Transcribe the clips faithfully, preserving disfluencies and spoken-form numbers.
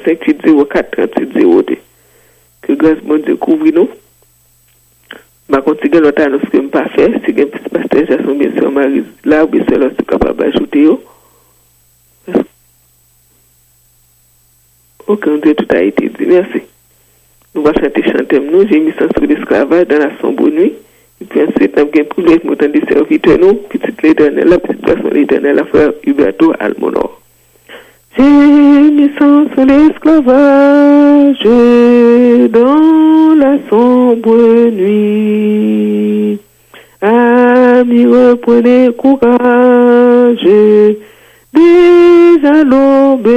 cinq huit zéro quatre trente-huit zéro deux. Que grâce mon Dieu couvre nous. Ma continue l'autre annonce que me pas faire, si gen pasteur Jason bien sûr Marie là ou bien c'est là capable d'ajouter yo. Aucun de tout a été dit. Merci. Nous allons chanter chanter nous, j'ai mis sans sur l'esclavage dans la sombre nuit. Et puis ensuite, nous avons pour les montants de serviteurs, nous, petite l'éternel, la petite personne l'éternel, la frère Huberto Almonor. J'ai mis sans sur l'esclavage dans la sombre nuit. Amis, reprenez courage, déjà l'aube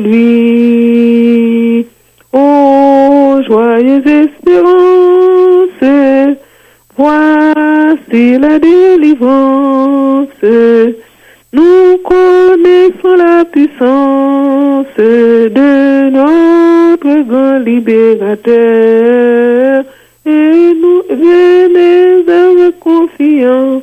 lui. Oh, joyeuse espérance, voici la délivrance. Nous connaissons la puissance de notre grand libérateur et nous venez avec confiance.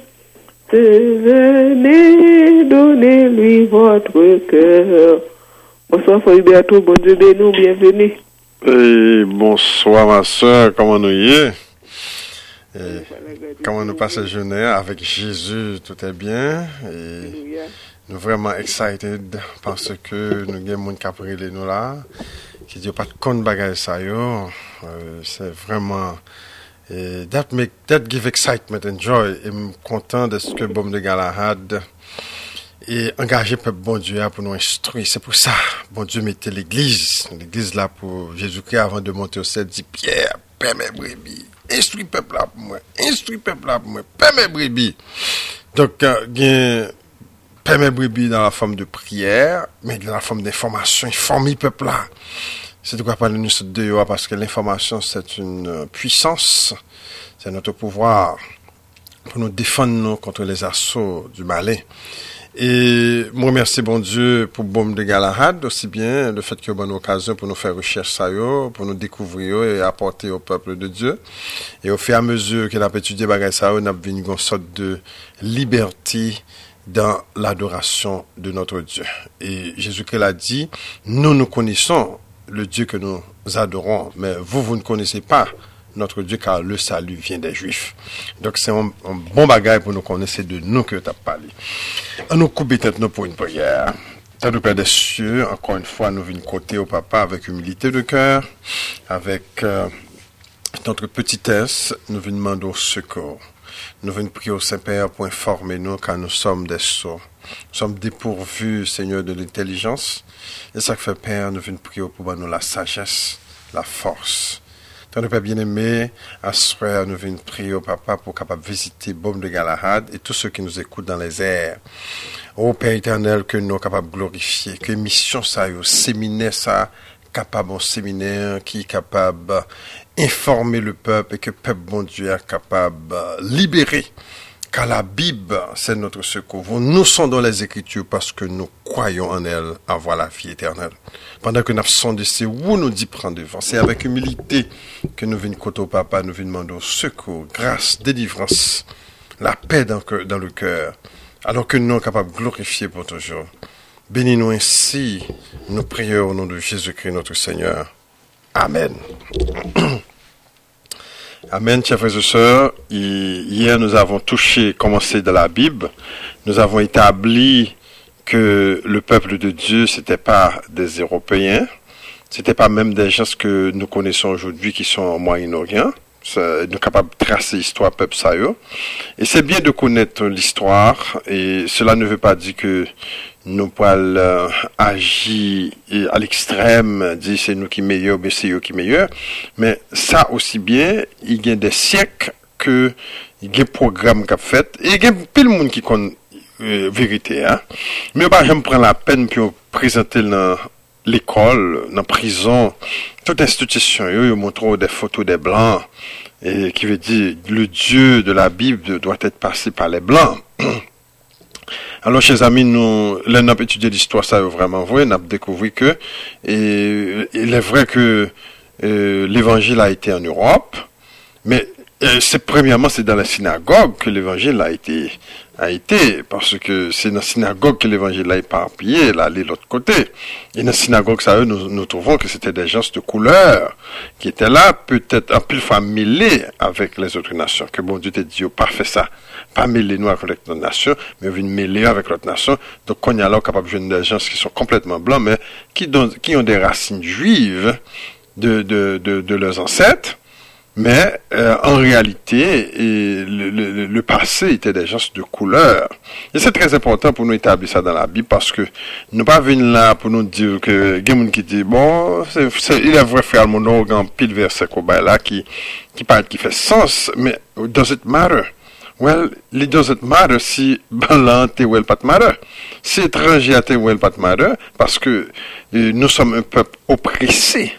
Venez donner lui votre cœur. Bonsoir, Frère Huberto, bon Dieu de nous, bienvenue. Et bonsoir, ma soeur, comment nous y est? Et comment nous passons la journée avec Jésus, tout est bien. Et nous vraiment excited parce que nous avons des gens qui appellent nous là, qui disent pas de compte bagage ça yo. C'est vraiment et that make that give excitement and joy. Et je suis content de ce que Baume de Galahad et engager peuple bon Dieu pour nous instruire. C'est pour ça, bon Dieu mettait l'église, l'église là pour Jésus-Christ avant de monter au ciel, dit Pierre, paix mes brebis, instruis peuple là pour moi, instruis peuple là pour moi, paix mes brebis. Donc, il y a paix mes brebis dans la forme de prière, mais dans la forme d'information, informer peuple là. C'est de quoi parler nous de parce que l'information c'est une puissance, c'est notre pouvoir pour nous défendre nous contre les assauts du malin. Et moi remercie bon Dieu pour Baume de Galahad, aussi bien le fait qu'il y a une bonne occasion pour nous faire recherche ça yo, pour nous découvrir et apporter au peuple de Dieu. Et au fur et à mesure que nous avons étudié bagay ça yo, nous avons une sorte de liberté dans l'adoration de notre Dieu. Et Jésus-Christ l'a dit, nous nous connaissons le Dieu que nous adorons, mais vous, vous ne connaissez pas notre Dieu, car le salut vient des Juifs. Donc, c'est un, un bon bagage pour nous connaître, c'est de nous que tu as parlé. On nous coupe tête nous pour une prière. Tant de Père des cieux, encore une fois, nous venons côté au Papa avec humilité de cœur, avec euh, notre petitesse, nous venons demander au secours. Nous venons prier au Saint-Père pour informer nous, car nous sommes des sots. Nous sommes dépourvus, Seigneur, de l'intelligence. Et ça que fait, Père, nous venons prier pour nous la sagesse, la force. Tant de Père bien-aimé, à ce frère, nous venons prier au Papa pour capable visiter Baume de Galahad et tous ceux qui nous écoutent dans les airs. Ô Père éternel, que nous sommes capables de glorifier, que mission ça, yo, séminaire ça, capable un séminaire qui est capable d'informer le peuple et que le peuple, bon Dieu, est capable de libérer. Car la Bible, c'est notre secours. Nous sommes dans les Écritures parce que nous croyons en elle, avoir la vie éternelle. Pendant que nous sommes c'est où nous dit prendre devant. C'est avec humilité que nous venons côté au Papa, nous venons demander secours, grâce, délivrance, la paix dans, dans le cœur, alors que nous sommes capables de glorifier pour toujours. Bénis-nous ainsi, nous prions au nom de Jésus-Christ notre Seigneur. Amen. Amen, chers frères et sœurs. Hier, nous avons touché, commencé de la Bible. Nous avons établi que le peuple de Dieu, c'était pas des Européens. C'était pas même des gens que nous connaissons aujourd'hui qui sont au Moyen-Orient. Nous sommes capables de tracer l'histoire peuple ça. Et c'est bien de connaître l'histoire. Et cela ne veut pas dire que nous pouvons euh, agir à l'extrême, dire c'est nous qui meilleurs, mais c'est eux qui meilleurs. Mais ça aussi bien, il y a des siècles que il y a des programmes qui ont fait, et il y a plus de monde qui connaît euh, vérité. Hein? Mais par exemple, prendre la peine pour présenter dans l'école, dans la prison, toute institution, ils montrent des photos des blancs, et qui veut dire le Dieu de la Bible doit être passé par les blancs. Alors, chers amis, nous, là, nous avons étudié l'histoire, ça est vraiment vrai, nous avons découvert que, et, il est vrai que euh, l'évangile a été en Europe, mais euh, c'est premièrement, c'est dans la synagogue que l'évangile a été a été, parce que c'est dans la synagogue que l'évangile a éparpillé, là, de l'autre côté. Et dans la synagogue, ça, nous, nous trouvons que c'était des gens de couleur qui étaient là, peut-être un peu fois mêlés avec les autres nations. Que bon Dieu t'a dit, pas fait ça. Pas mêler nous avec notre nation, mais venir mêler avec l'autre nation. Donc, on y a là capable de jouer des gens qui sont complètement blancs, mais qui, donnent, qui ont des racines juives de, de, de, de leurs ancêtres. Mais euh, en réalité, et le, le, le passé était des gens de couleur. Et c'est très important pour nous établir ça dans la Bible parce que nous pas venir là pour nous dire que quelqu'un qui dit bon, c'est, c'est, il est vrai frère mon organ pile verset là qui qui parle qui fait sens, mais does it matter? Well, it doesn't matter si blanc t'es well pas matter. Si étranger t'es well pas matter parce que euh, nous sommes un peuple oppressé.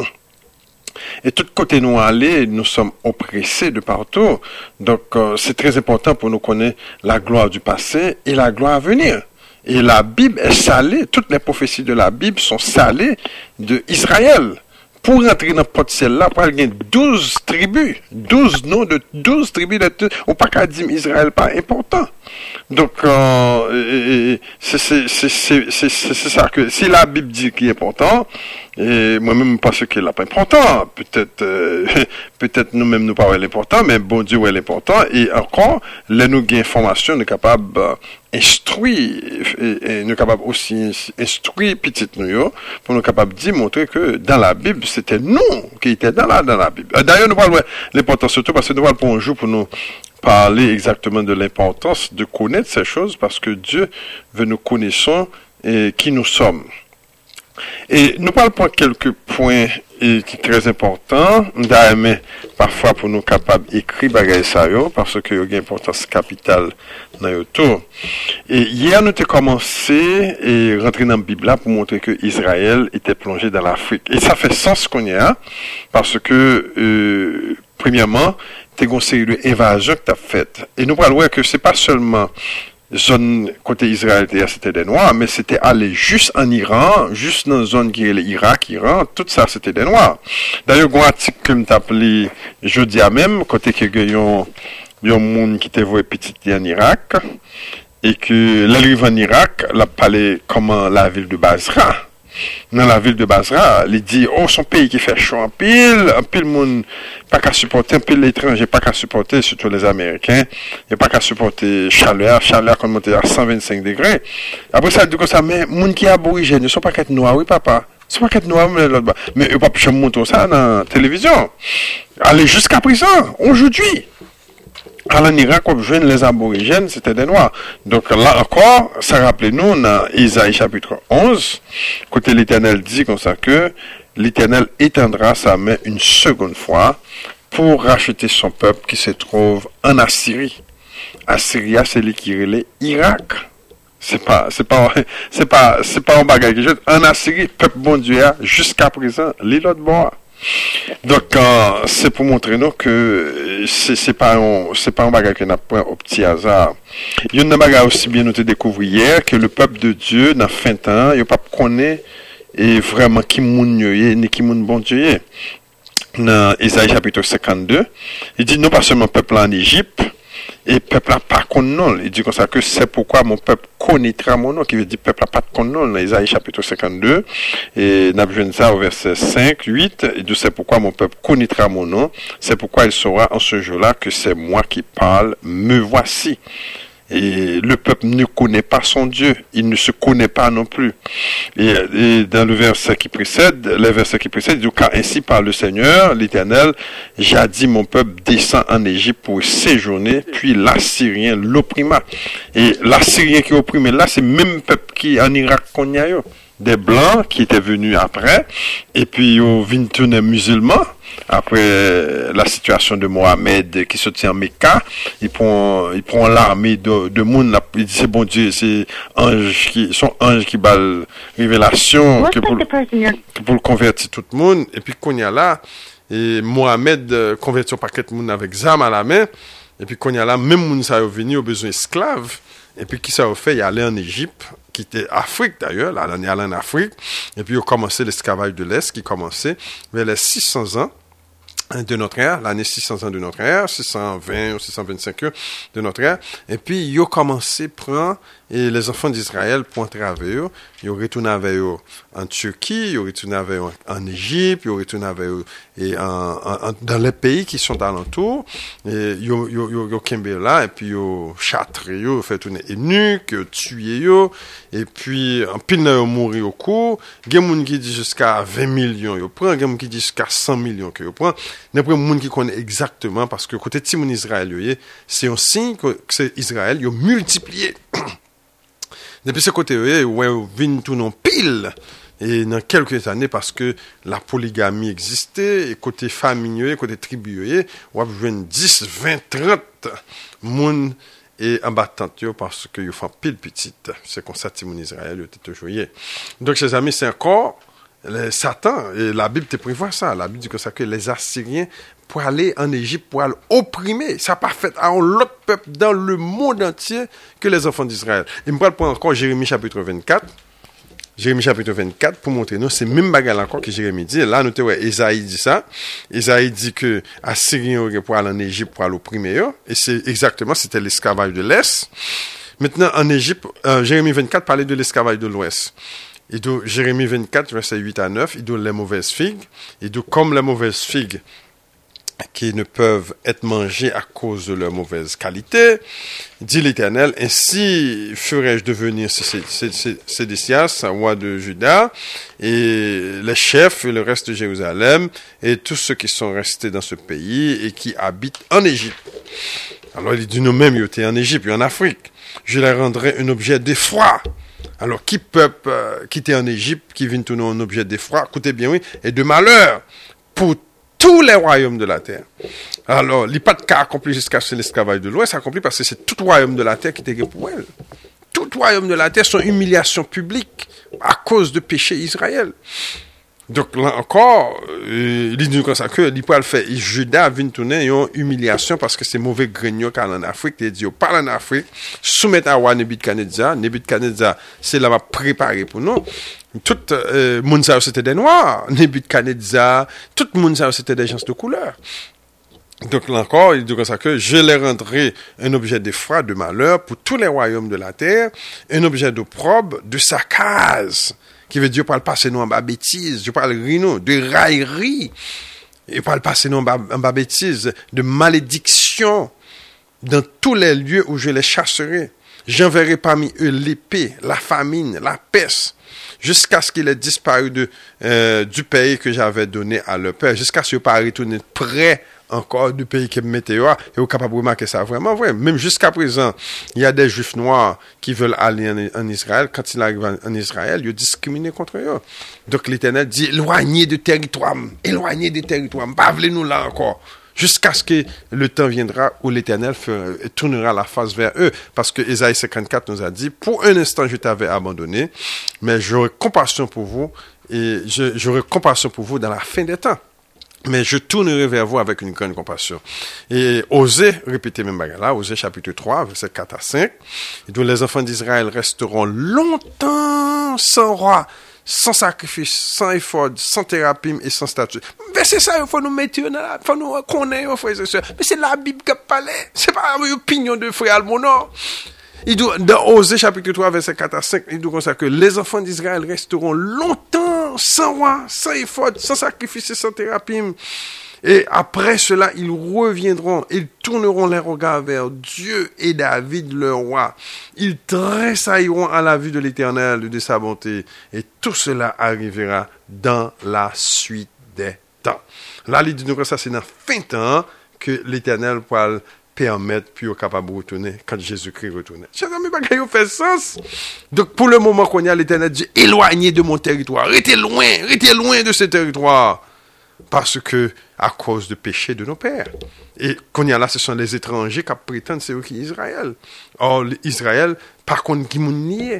Et tout côté nous aller, nous sommes oppressés de partout. Donc, euh, c'est très important pour nous connaître la gloire du passé et la gloire à venir. Et la Bible est salée, toutes les prophéties de la Bible sont salées de Israël. Pour rentrer dans cette celle-là, pour avoir douze tribus, douze noms de douze tribus, de, ou pas qu'à dire Israël pas important. Donc, euh, c'est, c'est, c'est, c'est, c'est, c'est ça que, si la Bible dit qu'il est important, et moi-même, je pense qu'il n'est pas important. Peut-être, euh, peut-être nous-mêmes, nous parlons l'important, mais bon Dieu, est l'important. Et encore, là, nous avons information, nous sommes capables d'instruire, et, et nous sommes capables aussi d'instruire petit nous, pour nous capables de montrer que dans la Bible, c'était nous qui étions dans la, dans la Bible. D'ailleurs, nous parlons de l'importance surtout parce que nous parlons pour un jour pour nous parler exactement de l'importance de connaître ces choses parce que Dieu veut nous connaître et qui nous sommes. Et nous parlons pour quelques points et qui sont très importants. D'ailleurs, parfois pour nous capables d'écrire bagaille ça parce que il y a une importance capitale dans le tour. Et hier nous avons commencé et rentré dans la Bible là pour montrer que Israël était plongé dans l'Afrique. Et ça fait sens qu'on y a parce que euh, premièrement, tu as une série d'évasions que tu as faites. Et nous parlons que c'est pas seulement zone côté Israël, c'était des Noirs, mais c'était aller juste en Iran, juste dans la zone qui est l'Irak, Iran, tout ça c'était des Noirs. D'ailleurs, il y a un article que je appelé jeudi à même, côté que il y a un monde qui était voué petit en Irak, et que l'arrivée en Irak, l'a parlé comment la ville de Basra. Dans la ville de Basra, il dit, oh, son pays qui fait chaud en pile, en pile monde, pas qu'à supporter, en pile l'étranger, pas qu'à supporter, surtout les Américains, il n'y a pas qu'à supporter chaleur, chaleur qu'on monte à cent vingt-cinq degrés. Après ça, il dit comme ça, mais, monde qui est aborigène, ne sont pas qu'être noirs, oui, papa. Ne sont pas qu'être noirs, mais l'autre bas. Mais, il ne pas plus montrer ça dans la télévision. Allez, jusqu'à présent, aujourd'hui. Alors, en Irak, comme je les aborigènes, c'était des Noirs. Donc, là encore, ça rappelez-nous, dans Isaïe chapitre onze, côté l'Éternel dit comme ça que l'Éternel étendra sa main une seconde fois pour racheter son peuple qui se trouve en Assyrie. Assyrie, c'est lui qui relève Irak. C'est pas, c'est pas, c'est pas, c'est pas un bagage que je en Assyrie, peuple bon Dieu, jusqu'à présent, l'île de bois. Donc, euh, c'est pour montrer nous que c'est, c'est pas un, c'est pas un bagage qu'on a point au petit hasard. Il y a une bagage aussi bien nous découvert hier que le peuple de Dieu, dans fin de temps, il n'y a pas connaît et vraiment qui moun yoye, ni qui moun bon Dieu. Dans Isaïe chapitre cinquante-deux, il dit non pas seulement peuple en Égypte, et peuple n'a pas connu non. Il dit comme ça que c'est pourquoi mon peuple connaîtra mon nom, qui veut dire peuple n'a pas de connu non, dans Isaïe chapitre cinquante-deux, et nous avons ça au verset cinq, huit, il dit c'est pourquoi mon peuple connaîtra mon nom, c'est pourquoi il saura en ce jour-là que c'est moi qui parle, me voici. Et le peuple ne connaît pas son Dieu, il ne se connaît pas non plus. Et, et dans le verset qui précède, le verset qui précède, il dit car ainsi parle le Seigneur, l'Éternel, jadis mon peuple descend en Égypte pour séjourner, puis l'Assyrien l'opprima. Et l'Assyrien qui opprimé là, c'est le même peuple qui en Irak qu'on y a eu. Des blancs qui étaient venus après, et puis ils viennent tourner musulmans. Après la situation de Mohamed qui se tient en Mecca, ils prend ils prend l'armée de de monde, il dit c'est bon Dieu, c'est ange qui son ange qui bat révélation que pour, que pour le convertir tout le monde. Et puis qu'on y a là, et Mohamed euh, convertit un paquet de monde avec zam à la main. Et puis qu'on y a là, même monde ça est venu au besoin esclave. Et puis qui ça a fait, il allait en Égypte, qui était Afrique d'ailleurs, là on est allé en Afrique. Et puis il a commencé l'esclavage de l'Est qui commençait vers les six cents ans. de notre ère, l'année six cents ans de notre ère, six cent vingt ou six cent vingt-cinq de notre ère. Et puis, ils ont commencé à prendre et les enfants d'Israël pour entrer avec eux. Ils ont retourné avec eux en Turquie, ils ont retourné avec eux en Égypte, ils ont retourné avec eux et en, en, dans les pays qui sont alentours. Et ils ont, ils ont, ils ont kembé là, et puis ils ont châtré, ils ont fait tourner eunuques, ils ont tué eux, et puis en pile, ils ont mouru au cours. Il y a des gens qui disent jusqu'à vingt millions, ils prennent, il y a des gens qui disent jusqu'à cent millions qu'ils prennent. Il y a des gens qui connaissent exactement, parce que côté Timon Israël, c'est un signe que c'est Israël, ils ont multiplié. Depuis ce côté, ouais, vient tout non pile. Et dans quelques années, parce que la polygamie existait, et côté famille, côté tribu, on a besoin de dix, vingt, trente moun et en battante, parce que ils font pile petite. C'est comme ça, Timon Israël, était toujours. Donc, chers amis, c'est encore les Satan, et la Bible te prévoit ça. La Bible dit que ça, que les Assyriens, pour aller en Égypte, pour aller opprimer, ça n'a pas fait à un autre peuple dans le monde entier que les enfants d'Israël. Il me parle pour encore Jérémie chapitre vingt-quatre. Jérémie chapitre vingt-quatre, pour montrer nous, c'est même bagarre encore que Jérémie dit. Là, nous ouais, Esaïe dit ça. Esaïe dit que Assyriens pour aller en Égypte, pour aller opprimer eux. Et c'est exactement, c'était l'esclavage de l'Est. Maintenant, en Égypte, euh, Jérémie vingt-quatre parlait de l'esclavage de l'Ouest. Et donc, Jérémie vingt-quatre, verset huit à neuf, il dit les mauvaises figues. Et donc, comme les mauvaises figues qui ne peuvent être mangées à cause de leur mauvaise qualité, dit l'Éternel, ainsi ferai-je devenir Sédécias, roi de Juda, et les chefs et le reste de Jérusalem, et tous ceux qui sont restés dans ce pays et qui habitent en Égypte. Alors, il dit nous-mêmes, ils étaient en Égypte et en Afrique. Je les rendrai un objet d'effroi. Alors, qui peuple euh, qui était en Égypte, qui vient tourner un objet d'effroi, écoutez bien, oui, et de malheur pour tous les royaumes de la terre. Alors, il n'y a pas de cas accompli jusqu'à ce l'esclavage de l'Ouest, accompli parce que c'est tout royaume de la terre qui était pour elle. Tout royaume de la terre, son humiliation publique à cause de péché Israël. Donc là encore, euh, il dit comme ça que il peut le faire. Juda vient tourner une humiliation parce que c'est mauvais grignon qu'il en Afrique. Il dit, parle en Afrique, soumettre à roi Nebuchadnezzar. Nebuchadnezzar, c'est là va préparer pour nous. Tout le monde c'était des noirs. Nebuchadnezzar, tout le monde c'était des gens de couleur. Donc là encore, il dit comme ça que je les rendrai un objet d'effroi, de malheur pour tous les royaumes de la terre, un objet d'opprobre, de saccage. Qui veut dire, pas le passer nous en bas bêtise, je parle rino, de raillerie, et pas le passer nous en bas, en bas bêtise, de malédiction, dans tous les lieux où je les chasserai. J'enverrai parmi eux l'épée, la famine, la peste, jusqu'à ce qu'il ait disparu de, euh, du pays que j'avais donné à leur père, jusqu'à ce qu'il pas retourné près encore du pays qui me mettait là, et vous capable de remarquer ça vraiment vrai. Même jusqu'à présent, il y a des juifs noirs qui veulent aller en, en Israël. Quand ils arrivent en, en Israël, ils sont discriminés contre eux. Donc l'Éternel dit, éloignez de territoire, éloignez des territoires, bavlez-nous là encore. Jusqu'à ce que le temps viendra où l'Éternel fera, tournera la face vers eux. Parce que Ésaïe cinquante-quatre nous a dit, pour un instant je t'avais abandonné, mais j'aurai compassion pour vous, et je, j'aurai compassion pour vous dans la fin des temps. Mais je tournerai vers vous avec une grande compassion. Et Osée, répétez même bagarre là, Osée chapitre trois, versets quatre à cinq, et donc les enfants d'Israël resteront longtemps sans roi, sans sacrifice, sans effort, sans thérapie et sans statut. Mais c'est ça, il faut nous mettre dans la, il faut nous connaître, frères et sœurs. Mais c'est la Bible qui parle, c'est pas l'opinion de frère Almonor. Il dit, dans Osée chapitre trois, versets quatre à cinq, il dit comme ça que les enfants d'Israël resteront longtemps sans roi, sans effort, sans sacrifice et sans thérapie. Et après cela, ils reviendront, ils tourneront les regards vers Dieu et David, leur roi. Ils tressailleront à la vue de l'Éternel, de sa bonté. Et tout cela arrivera dans la suite des temps. Là, il dit que ça, c'est dans la fin de temps que l'Éternel pourra permettre, puis au capable de retourner quand Jésus-Christ retourne. Chers amis, ça fait sens. Donc, pour le moment qu'on y a, l'Éternel dit, éloignez de mon territoire, restez loin, restez loin de ce territoire. Parce que, à cause du péché de nos pères. Et qu'on y a là, ce sont les étrangers qui prétendent c'est eux qui Israël. Or, Israël, par contre, qui m'ont nié.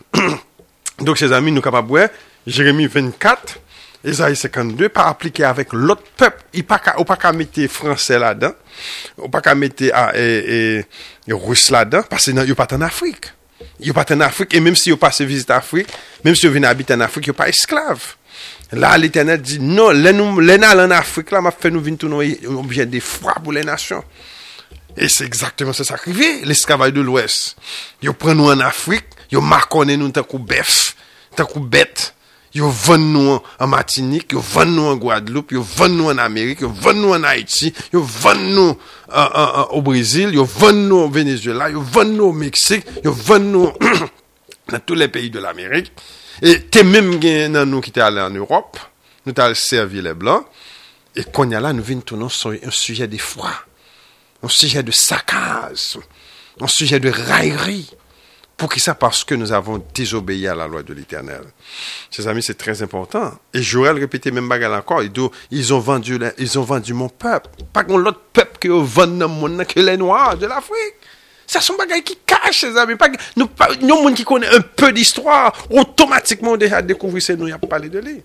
Donc, chers amis, nous capables de voir, Jérémie vingt-quatre, Ésaïe cinquante-deux, pas appliqué avec l'autre peuple. Il n'y a pas qu'à mettre français là-dedans. Il n'y a pas qu'à mettre ah, et, et, et russe là-dedans, parce qu'il n'y a pas en Afrique. Il n'y a pas en Afrique, et même si vous passez visiter l'Afrique, même si vous venez habiter en Afrique, il n'y a pas esclave. Là, l'Éternel dit, non, les nous, les en Afrique, là, m'a fait nous venir tout objet des froids pour les nations. Et c'est exactement ça qui arrive, l'esclavage de l'Ouest. Ils prennent nous en Afrique, ils marquent nous tant qu'on bœuf, tant qu'on bête. Ils vendent nous en Martinique, ils vendent nous en Guadeloupe, ils vendent nous en Amérique, ils vendent nous en Haïti, ils vendent nous en, en, en, au Brésil, ils vendent nous au Venezuela, ils vendent nous au Mexique, ils vendent nous dans tous les pays de l'Amérique. Et t'es même dans nous qui t'es allé en Europe, nous t'as servi les Blancs, et qu'on y a là, nous venons tourner sur un sujet d'effroi, un sujet de saccage, un sujet de raillerie. Pour qui ça? Parce que nous avons désobéi à la loi de l'Éternel. Chers amis, c'est très important. Et Joël répétait même bagarre encore. Il dit, ils ont vendu, ils ont vendu mon peuple. Pas qu'on l'autre peuple que vendent dans mon que les Noirs de l'Afrique. Ça sont bagailles qui cachent, chers amis. Pas, nous, pas, nous, monde qui connaît un peu d'histoire, automatiquement déjà découvrir c'est nous, il n'y a pas parlé de lui.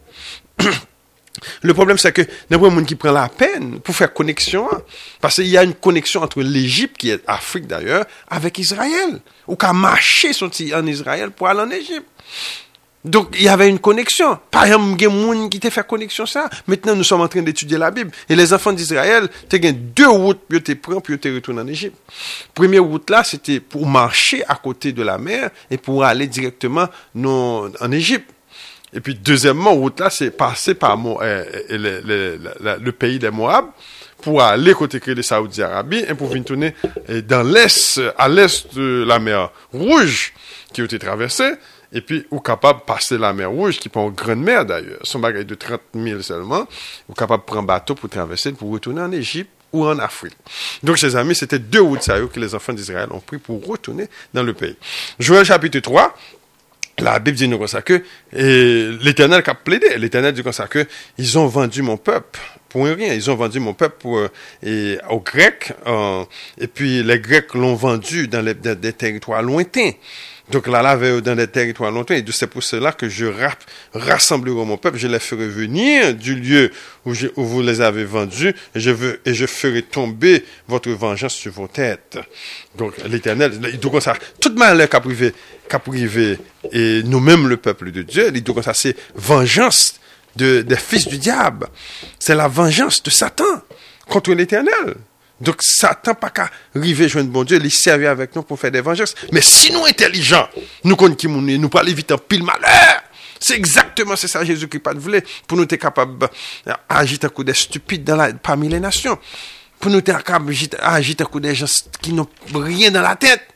Le problème, c'est que n'importe monde qui prend la peine pour faire connexion, parce qu'il y a une connexion entre l'Égypte, qui est Afrique d'ailleurs, avec Israël. Ou qu'à marcher en Israël pour aller en Égypte. Donc, il y avait une connexion. Par exemple, il y a des gens qui t'a fait connexion ça. Maintenant, nous sommes en train d'étudier la Bible. Et les enfants d'Israël, tu as deux routes pour te prendre, pour te retourner en Égypte. Première route là, c'était pour marcher à côté de la mer et pour aller directement non, en Égypte. Et puis, deuxièmement, route là, c'est passer par Mo, euh, le, le, le, le pays des Moab pour aller côté de Saoudi Arabie et pour venir tourner dans l'est, à l'est de la mer Rouge qui a été traversée. Et puis, ou capable de passer la mer Rouge, qui prend une grande mer d'ailleurs. Son bagage de trente mille seulement. Ou capable de prendre un bateau pour traverser, pour retourner en Égypte ou en Afrique. Donc, chers amis, c'était deux routes que les enfants d'Israël ont pris pour retourner dans le pays. Joël chapitre trois. La Bible dit nous comme ça que et l'Éternel qui a plaidé, l'Éternel dit comme ça que ils ont vendu mon peuple pour rien, ils ont vendu mon peuple pour, et, aux Grecs, euh, et puis les Grecs l'ont vendu dans, les, dans des territoires lointains. Donc là, là, dans des territoires lointains, et c'est pour cela que je rassemblerai mon peuple, je les ferai venir du lieu où, je, où vous les avez vendus, et je, veux, et je ferai tomber votre vengeance sur vos têtes. Donc l'Éternel, il dit comme ça, tout malheur qu'a privé, qu'a privé, et nous-mêmes le peuple de Dieu, il dit comme ça, c'est vengeance de, des fils du diable. C'est la vengeance de Satan contre l'Éternel. Donc, Satan pas qu'à arriver joindre bon Dieu, il servir avec nous pour faire des vengeances. Mais si nous intelligents, nous connaissons qui nous, nous pas aller vite en pile malheur. C'est exactement c'est ça Jésus qui pas de voulait pour nous être capable d'agir un coup des stupides dans la, parmi les nations. Pour nous être capable d'agir un coup des gens qui n'ont rien dans la tête.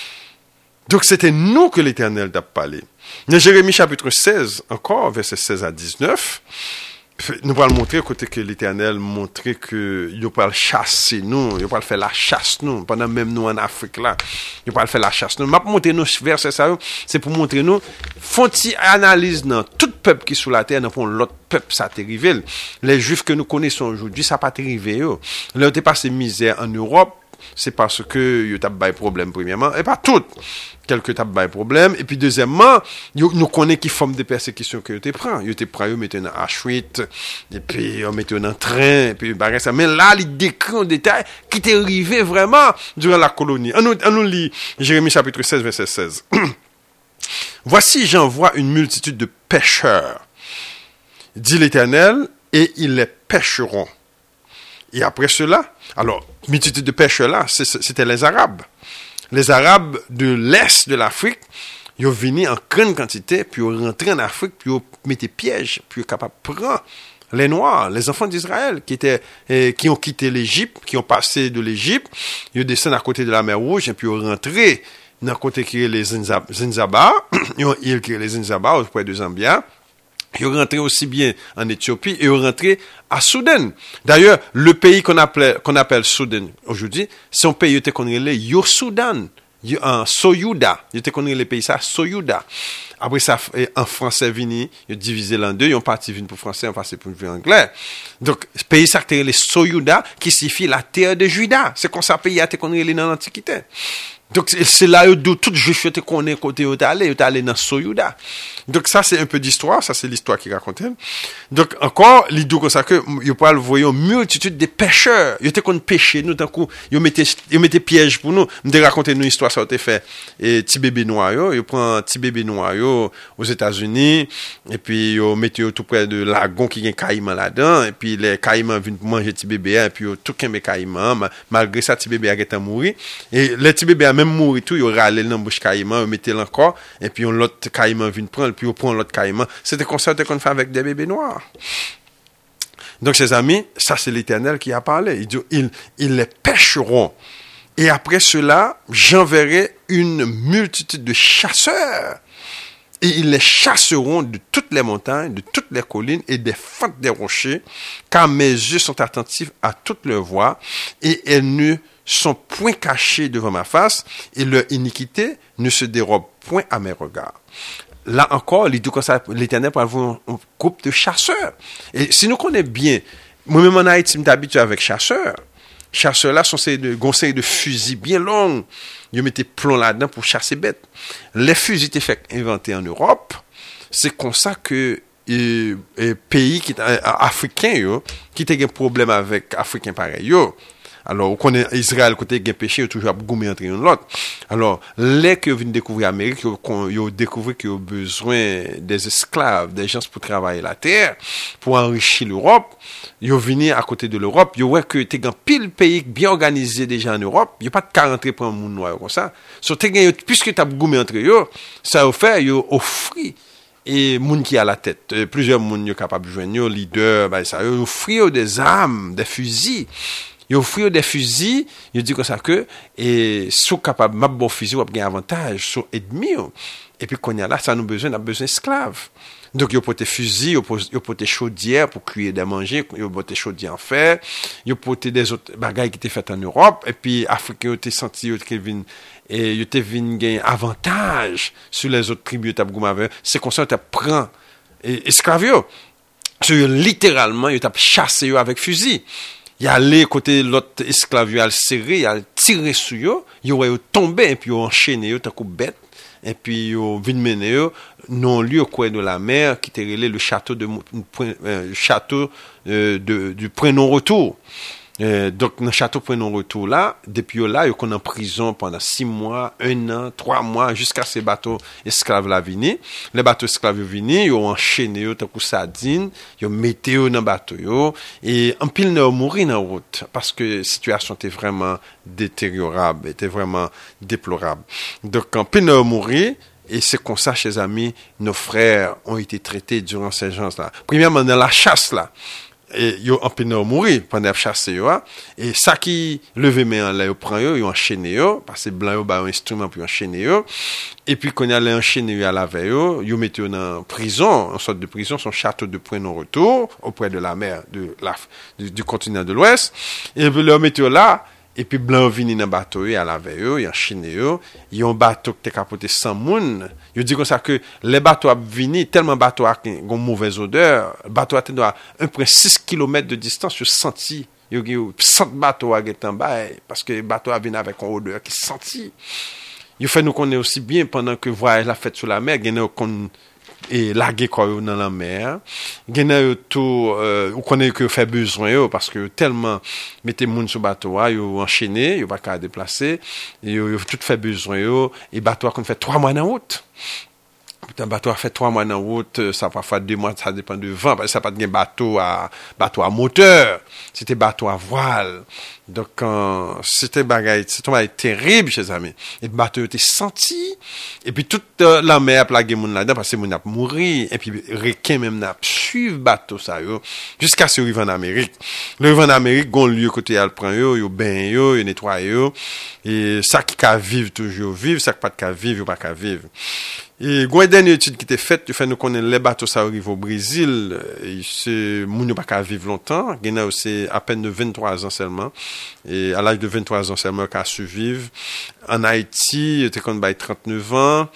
Donc, c'était nous que l'Éternel a parlé. Dans Jérémie chapitre seize, encore, versets seize à dix-neuf, nous allons montrer côté que l'Éternel montrer que il va chasser nous, il va faire la chasse nous pendant même nous en Afrique là, il va faire la chasse nous. M'a montrer nous verset ça, c'est pour montrer nous font-ils analyse dans tout peuple qui sous la terre dans l'autre peuple ça t'est arrivé. Les juifs que nous connaissons aujourd'hui, ça pas arrivé yo. Là t'es passé misère en Europe, c'est parce que yo t'a pas problème premièrement et pas tout. Quelques t'a pas problème et puis deuxièmement, yo, nous connaissons qui forme des persécutions que yo te prend. Yo te prend yo mettez dans Auschwitz et puis yo mettez dans train et puis bagarre ça mais là il décrit en détail qui t'est arrivé vraiment durant la colonie. On nous on nous lit Jérémie chapitre seize verset seize. Voici j'envoie une multitude de pêcheurs, dit l'Éternel, et ils les pêcheront. Et après cela, alors, multitude de pêcheurs là, c'était les Arabes. Les Arabes de l'Est de l'Afrique, ils ont venu en grande quantité, puis ils ont rentré en Afrique, puis ils ont mis des pièges, puis ils sont capables de prendre les Noirs, les enfants d'Israël, qui étaient, eh, qui ont quitté l'Égypte, qui ont passé de l'Égypte, ils ont descendu à côté de la mer Rouge, et puis ils ont rentré dans le côté qui est les Zinzaba, ils ont créé les Zinzaba auprès de Zambia. Ils sont rentrés aussi bien en Éthiopie et ils sont rentrés à Soudan. D'ailleurs, le pays qu'on appelle, qu'on appelle Soudan aujourd'hui, c'est un pays qui est le Yo Soudan, en Soyuda. Il était connu les pays ça, Soyuda. Après ça, en français vini, ils ont divisé l'en deux, ils ont parti vini pour français, ils ont passé pour anglais. Donc, ce pays ça, c'est le Soyuda, qui signifie la terre de Juda. C'est comme ça, pays a été connu dans l'Antiquité. Donc, c'est là où tout juif était connaît côté où allé, où allé dans Soyuda. Donc, ça, c'est un peu d'histoire. Ça, c'est l'histoire qui racontait. Donc, encore, l'idée comme ça que, il peut le voir une multitude de pêcheurs. Ils étaient qu'on pêcher, nous, d'un coup, ils mettaient, ils mettaient piège pour nous. Ils me raconter une histoire, ça a été fait. Et, petit bébé noir, yo, ils prennent un petit bébé noir, yo, aux États-Unis. Et puis, ils mettent tout près de lagon qui a un caïman là-dedans. Et puis, les caïmans viennent manger petit bébé, et puis, tout qu'un caïman, malgré ça, petit bébé a été mouru. Et, les petits bébés même mourir tout, il y râlé dans bouche caïman, il mettait encore et puis on l'autre caïman vient prendre puis on prend l'autre caïman. C'était comme ça qu'on fait avec des bébés noirs. Donc ses amis, ça c'est l'Éternel qui a parlé. Il dit ils ils les pêcheront. Et après cela, j'enverrai une multitude de chasseurs. Et ils les chasseront de toutes les montagnes, de toutes les collines et des fentes des rochers, car mes yeux sont attentifs à toutes leurs voix et elles ne sont point cachés devant ma face et leur iniquité ne se dérobe point à mes regards. Là encore, l'Éternel parle un groupe de chasseurs. Et si nous connaissons bien, moi-même en Haïti, je suis habitué avec chasseurs. Chasseurs là sont des conseils de fusils bien longs. Ils mettaient plomb là-dedans pour chasser bêtes. Les fusils étaient faits inventés en Europe. C'est comme ça que les pays qui euh, africains yo, qui ont un problème avec africains pareil yo. Alors, on connaît Israël côté qui péché, toujours goumé entre une l'autre. Alors, les que viennent découvrir l'Amérique, ils ont découvert qu'ils ont besoin des esclaves, des gens pour travailler la terre, pour enrichir l'Europe. Ils ont venu à côté de l'Europe. Ils ont vu que t'es un pile pays bien organisé déjà en Europe. Il n'y a pas de cas rentrer pour un monde noir comme ça. So, puisque tu as goumé entre eux, ça a fait, ils ont offert. Et moun qui a la tête, euh, plusieurs moun qui sont capables de joindre, leader, ben ça, ils ont offert des armes, des fusils. Ils offrent des fusils, ils disent comme ça que, et, sont capables, ma bon fusil, ou bien avantage, sont ennemis. Et puis, quand il y a là, ça nous besoin, on a besoin d'esclaves. Donc, ils ont porté fusils, ils ont porté chaudière pour cuire des manger, ils ont porté chaudière en fer, ils ont porté des autres bagailles qui étaient faites en Europe, et puis, Africains ont été sentis, qu'ils viennent, et ils ont venu gagner avantage sur les autres tribus, c'est comme ça que tu prends, esclaves, littéralement, ils ont chassé avec fusil. Il y a les côté l'autre esclave, il a serré, il a tiré sur eux, il aurait tombé et puis il a enchaîné eux tant que bête et puis il a venu mener eux non lieu au coin de la mer qui était relé le château de euh, château euh, de du point non retour. Euh, donc dans le château point non retour là, depuis là, ils sont en prison pendant six mois, un an, trois mois jusqu'à ces bateaux esclaves là venir. Les bateaux esclaves venir, ils ont enchaîné eux tant que sardines, ils ont mis eux dans bateau yo et en pile ne mourir dans route parce que la situation était vraiment détériorable, était vraiment déplorable. Donc en pile ne mourir. Et c'est comme ça, chers amis, nos frères ont été traités durant ces gens-là. Premièrement, dans la chasse, là, et ils ont empêché de mourir pendant la chasse, et ça qui levé main en l'air, ils prennent, ils ont enchaîné, parce que blanc, ils ont un instrument pour enchaîner, et puis quand ils ont enchaîné à la veille, ils mettent en prison, en sorte de prison, son château de point non-retour, auprès de la mer de la, du, du continent de l'Ouest, et puis ils le mettent là. Et puis, blanc vini dans bateau, à la veille, en Chine, ils ont un bateau qui est capoté sans moun. Ils disent comme ça que les bateaux vini, tellement bateau a une mauvaise odeur, le bateau a à un point six kilomètres de distance, ils senti, ils ont senti bateau à en bas, parce que le bateau a venu avec une odeur qui senti. Il fait nous connaître aussi bien pendant que voyage la fête sur la mer, il y a qu'on et larguer quoi dans la mer gagner tout euh, on connaît que fait besoin parce que tellement mettez moun sur bateau yo enchaîné yo pas qu'à déplacer yo tout fait besoin et bateau qu'on fait trois mois en route. Un bateau a fait trois mois en route, ça parfois deux mois, ça dépend du vent, parce que ça pas de bateau à, bateau à moteur, c'était bateau à voile. Donc, euh, c'était bagaille, c'était bagaille terrible, chers amis. Et le bateau était senti, et puis toute euh, la mer a plagué moun là-dedans, parce que moun a mouru, et puis requin même n'a suivi bateau ça, yo, jusqu'à ce qu'il arrive en Amérique. Le arrive en Amérique, gon lieu côté al prend yo, yo ben yo, yo nettoie yo, et ça qui ka vivre toujours vivre, ça qui pas de ka vivre, yo pas ka vivre. Et une dernière étude qui était faite, tu fais nous connaître les bateaux ça arrive au Brésil, et c'est moun pas qu'à vivre longtemps, gena c'est à peine de vingt-trois ans seulement, et à l'âge de vingt-trois ans seulement qu'a survivre. En Haïti, était qu'on bail trente-neuf ans,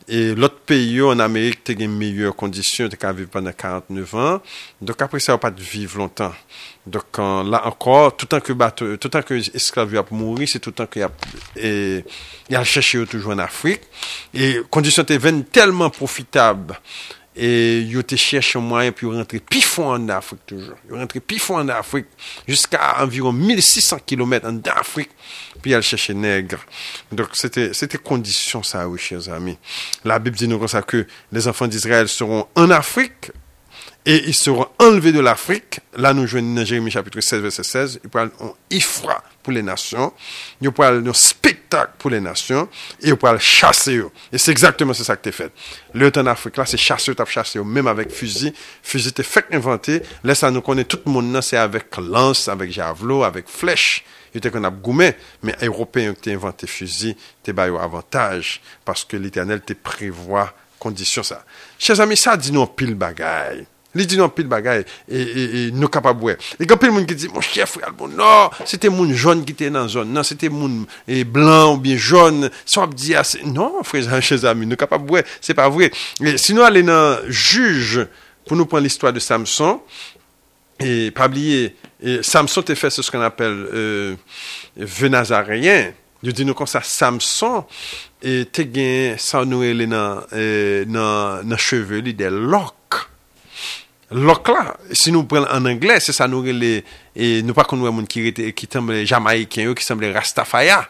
Et l'autre pays en Amérique, tu as une meilleure condition, tu as vivre pendant quarante-neuf ans. Donc après ça, on pas de vivre longtemps. Donc là encore, tout le temps que bateau, tout le temps que esclave a mourir, c'est tout le temps qu'il y a, et, il a cherché toujours en Afrique. Et conditions étaient tellement profitables. Et ils ont cherché un moyen pour rentrer pifon en Afrique toujours. Ils ont rentré pifon en Afrique jusqu'à environ mille six cents kilomètres en Afrique. Puis ils chercher nègre. Donc c'était c'était condition ça, oui, chers amis. La Bible dit nous comme ça que les enfants d'Israël seront en Afrique et ils seront enlevés de l'Afrique. Là, nous jouons dans Jérémie chapitre seize, verset seize. Ils pourront un ifra pour les nations. Ils pourront un spectacle pour les nations. Et ils pourront chasser eux. Et c'est exactement ça que tu as fait. Le temps en Afrique, là, c'est chasser, tu as chassé eux. Même avec fusil. Fusil, tu fait inventer. Là, ça nous connaît tout le monde, c'est avec lance, avec javelot, avec flèche. Il était qu'on a goumé. Mais les Européens qui ont inventé fusil, tu as eu avantage. Parce que l'Éternel te prévoit condition ça. Chers amis, ça dit nous pile bagaille. Il dit non pile bagaille et, et, et nous capables. Et quand pile monde qui dit mon chef bon non, c'était mon jaune qui était dans zone. Non, c'était mon et blanc ou bien jaune. Ça dit non, frères chers amis, nous capables c'est pas vrai. Et sinon aller dans juge pour nous prendre l'histoire de Samson et pas oublier et Samson t'a fait ce qu'on appelle euh, vœu nazaréen. Je dis nous comme ça Samson et t'es gain sans nous les dans dans dans cheveux des locks. Lock là, si nous prenons en anglais, c'est ça nous les et nous pas connaître monde qui était qui semble jamaïcain qui semble rastafaya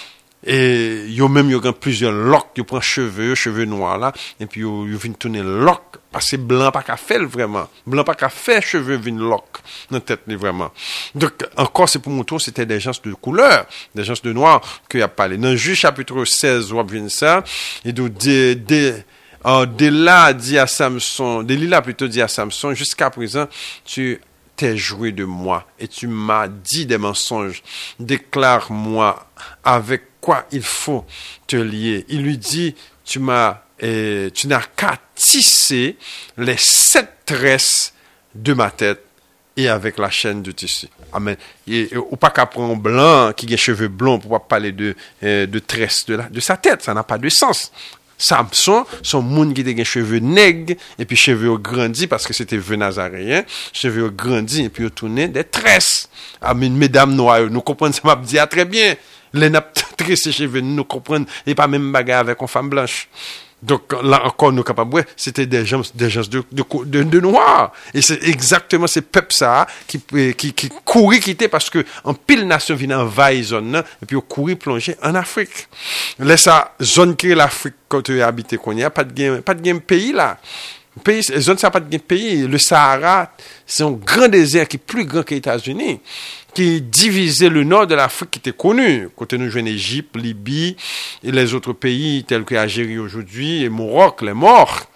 et yo même yo grand plusieurs locks, yo prend cheveux, cheveux noirs là et puis yo yo vinn tourner lock parce que blanc pas qu'à faire vraiment. Blanc pas qu'à faire cheveux vinn lock dans tête vraiment. Donc encore c'est pour mon tour, c'était des gens de couleur, des gens de noir que y a parlé. Dans Juge chapitre seize, on vient ça et donc des des Oh, Delilah dit à Samson, Delilah plutôt dit à Samson, jusqu'à présent, tu t'es joué de moi et tu m'as dit des mensonges. Déclare-moi avec quoi il faut te lier. Il lui dit, tu m'as, eh, tu n'as qu'à tisser les sept tresses de ma tête et avec la chaîne de tissu. Amen. Et, ou pas qu'à prendre un blanc qui a les cheveux blonds pour pas parler de, eh, de tresses de, la, de sa tête. Ça n'a pas de sens. Samson, son monde qui était cheveux nègres, et puis cheveux grandis, parce que c'était vœu nazaréen, cheveux grandis, et puis tourné des tresses. Amen, mesdames noires, nous comprenons ça m'a dit très bien. Les nappes tressées cheveux, nous comprenons, et pas même bagarre avec une femme blanche. Donc là encore, nous capables, c'était des gens, des gens de, de, de, de noirs. Et c'est exactement ces peuples ça qui, qui, qui couraient quitter parce que en pile nation vient envahir zone et puis on courir plonger en Afrique. Laisse ça zone qui est l'Afrique quand tu habites qu'on y a pas de gain, pas de gain pays là. Pays, zone ça pas de gain pays. Le Sahara, c'est un grand désert qui est plus grand que les États-Unis, qui divisait le nord de l'Afrique qui était connu. Côté nous jouons Égypte, Libye et les autres pays tels que l'Algérie aujourd'hui, et Maroc, les morts.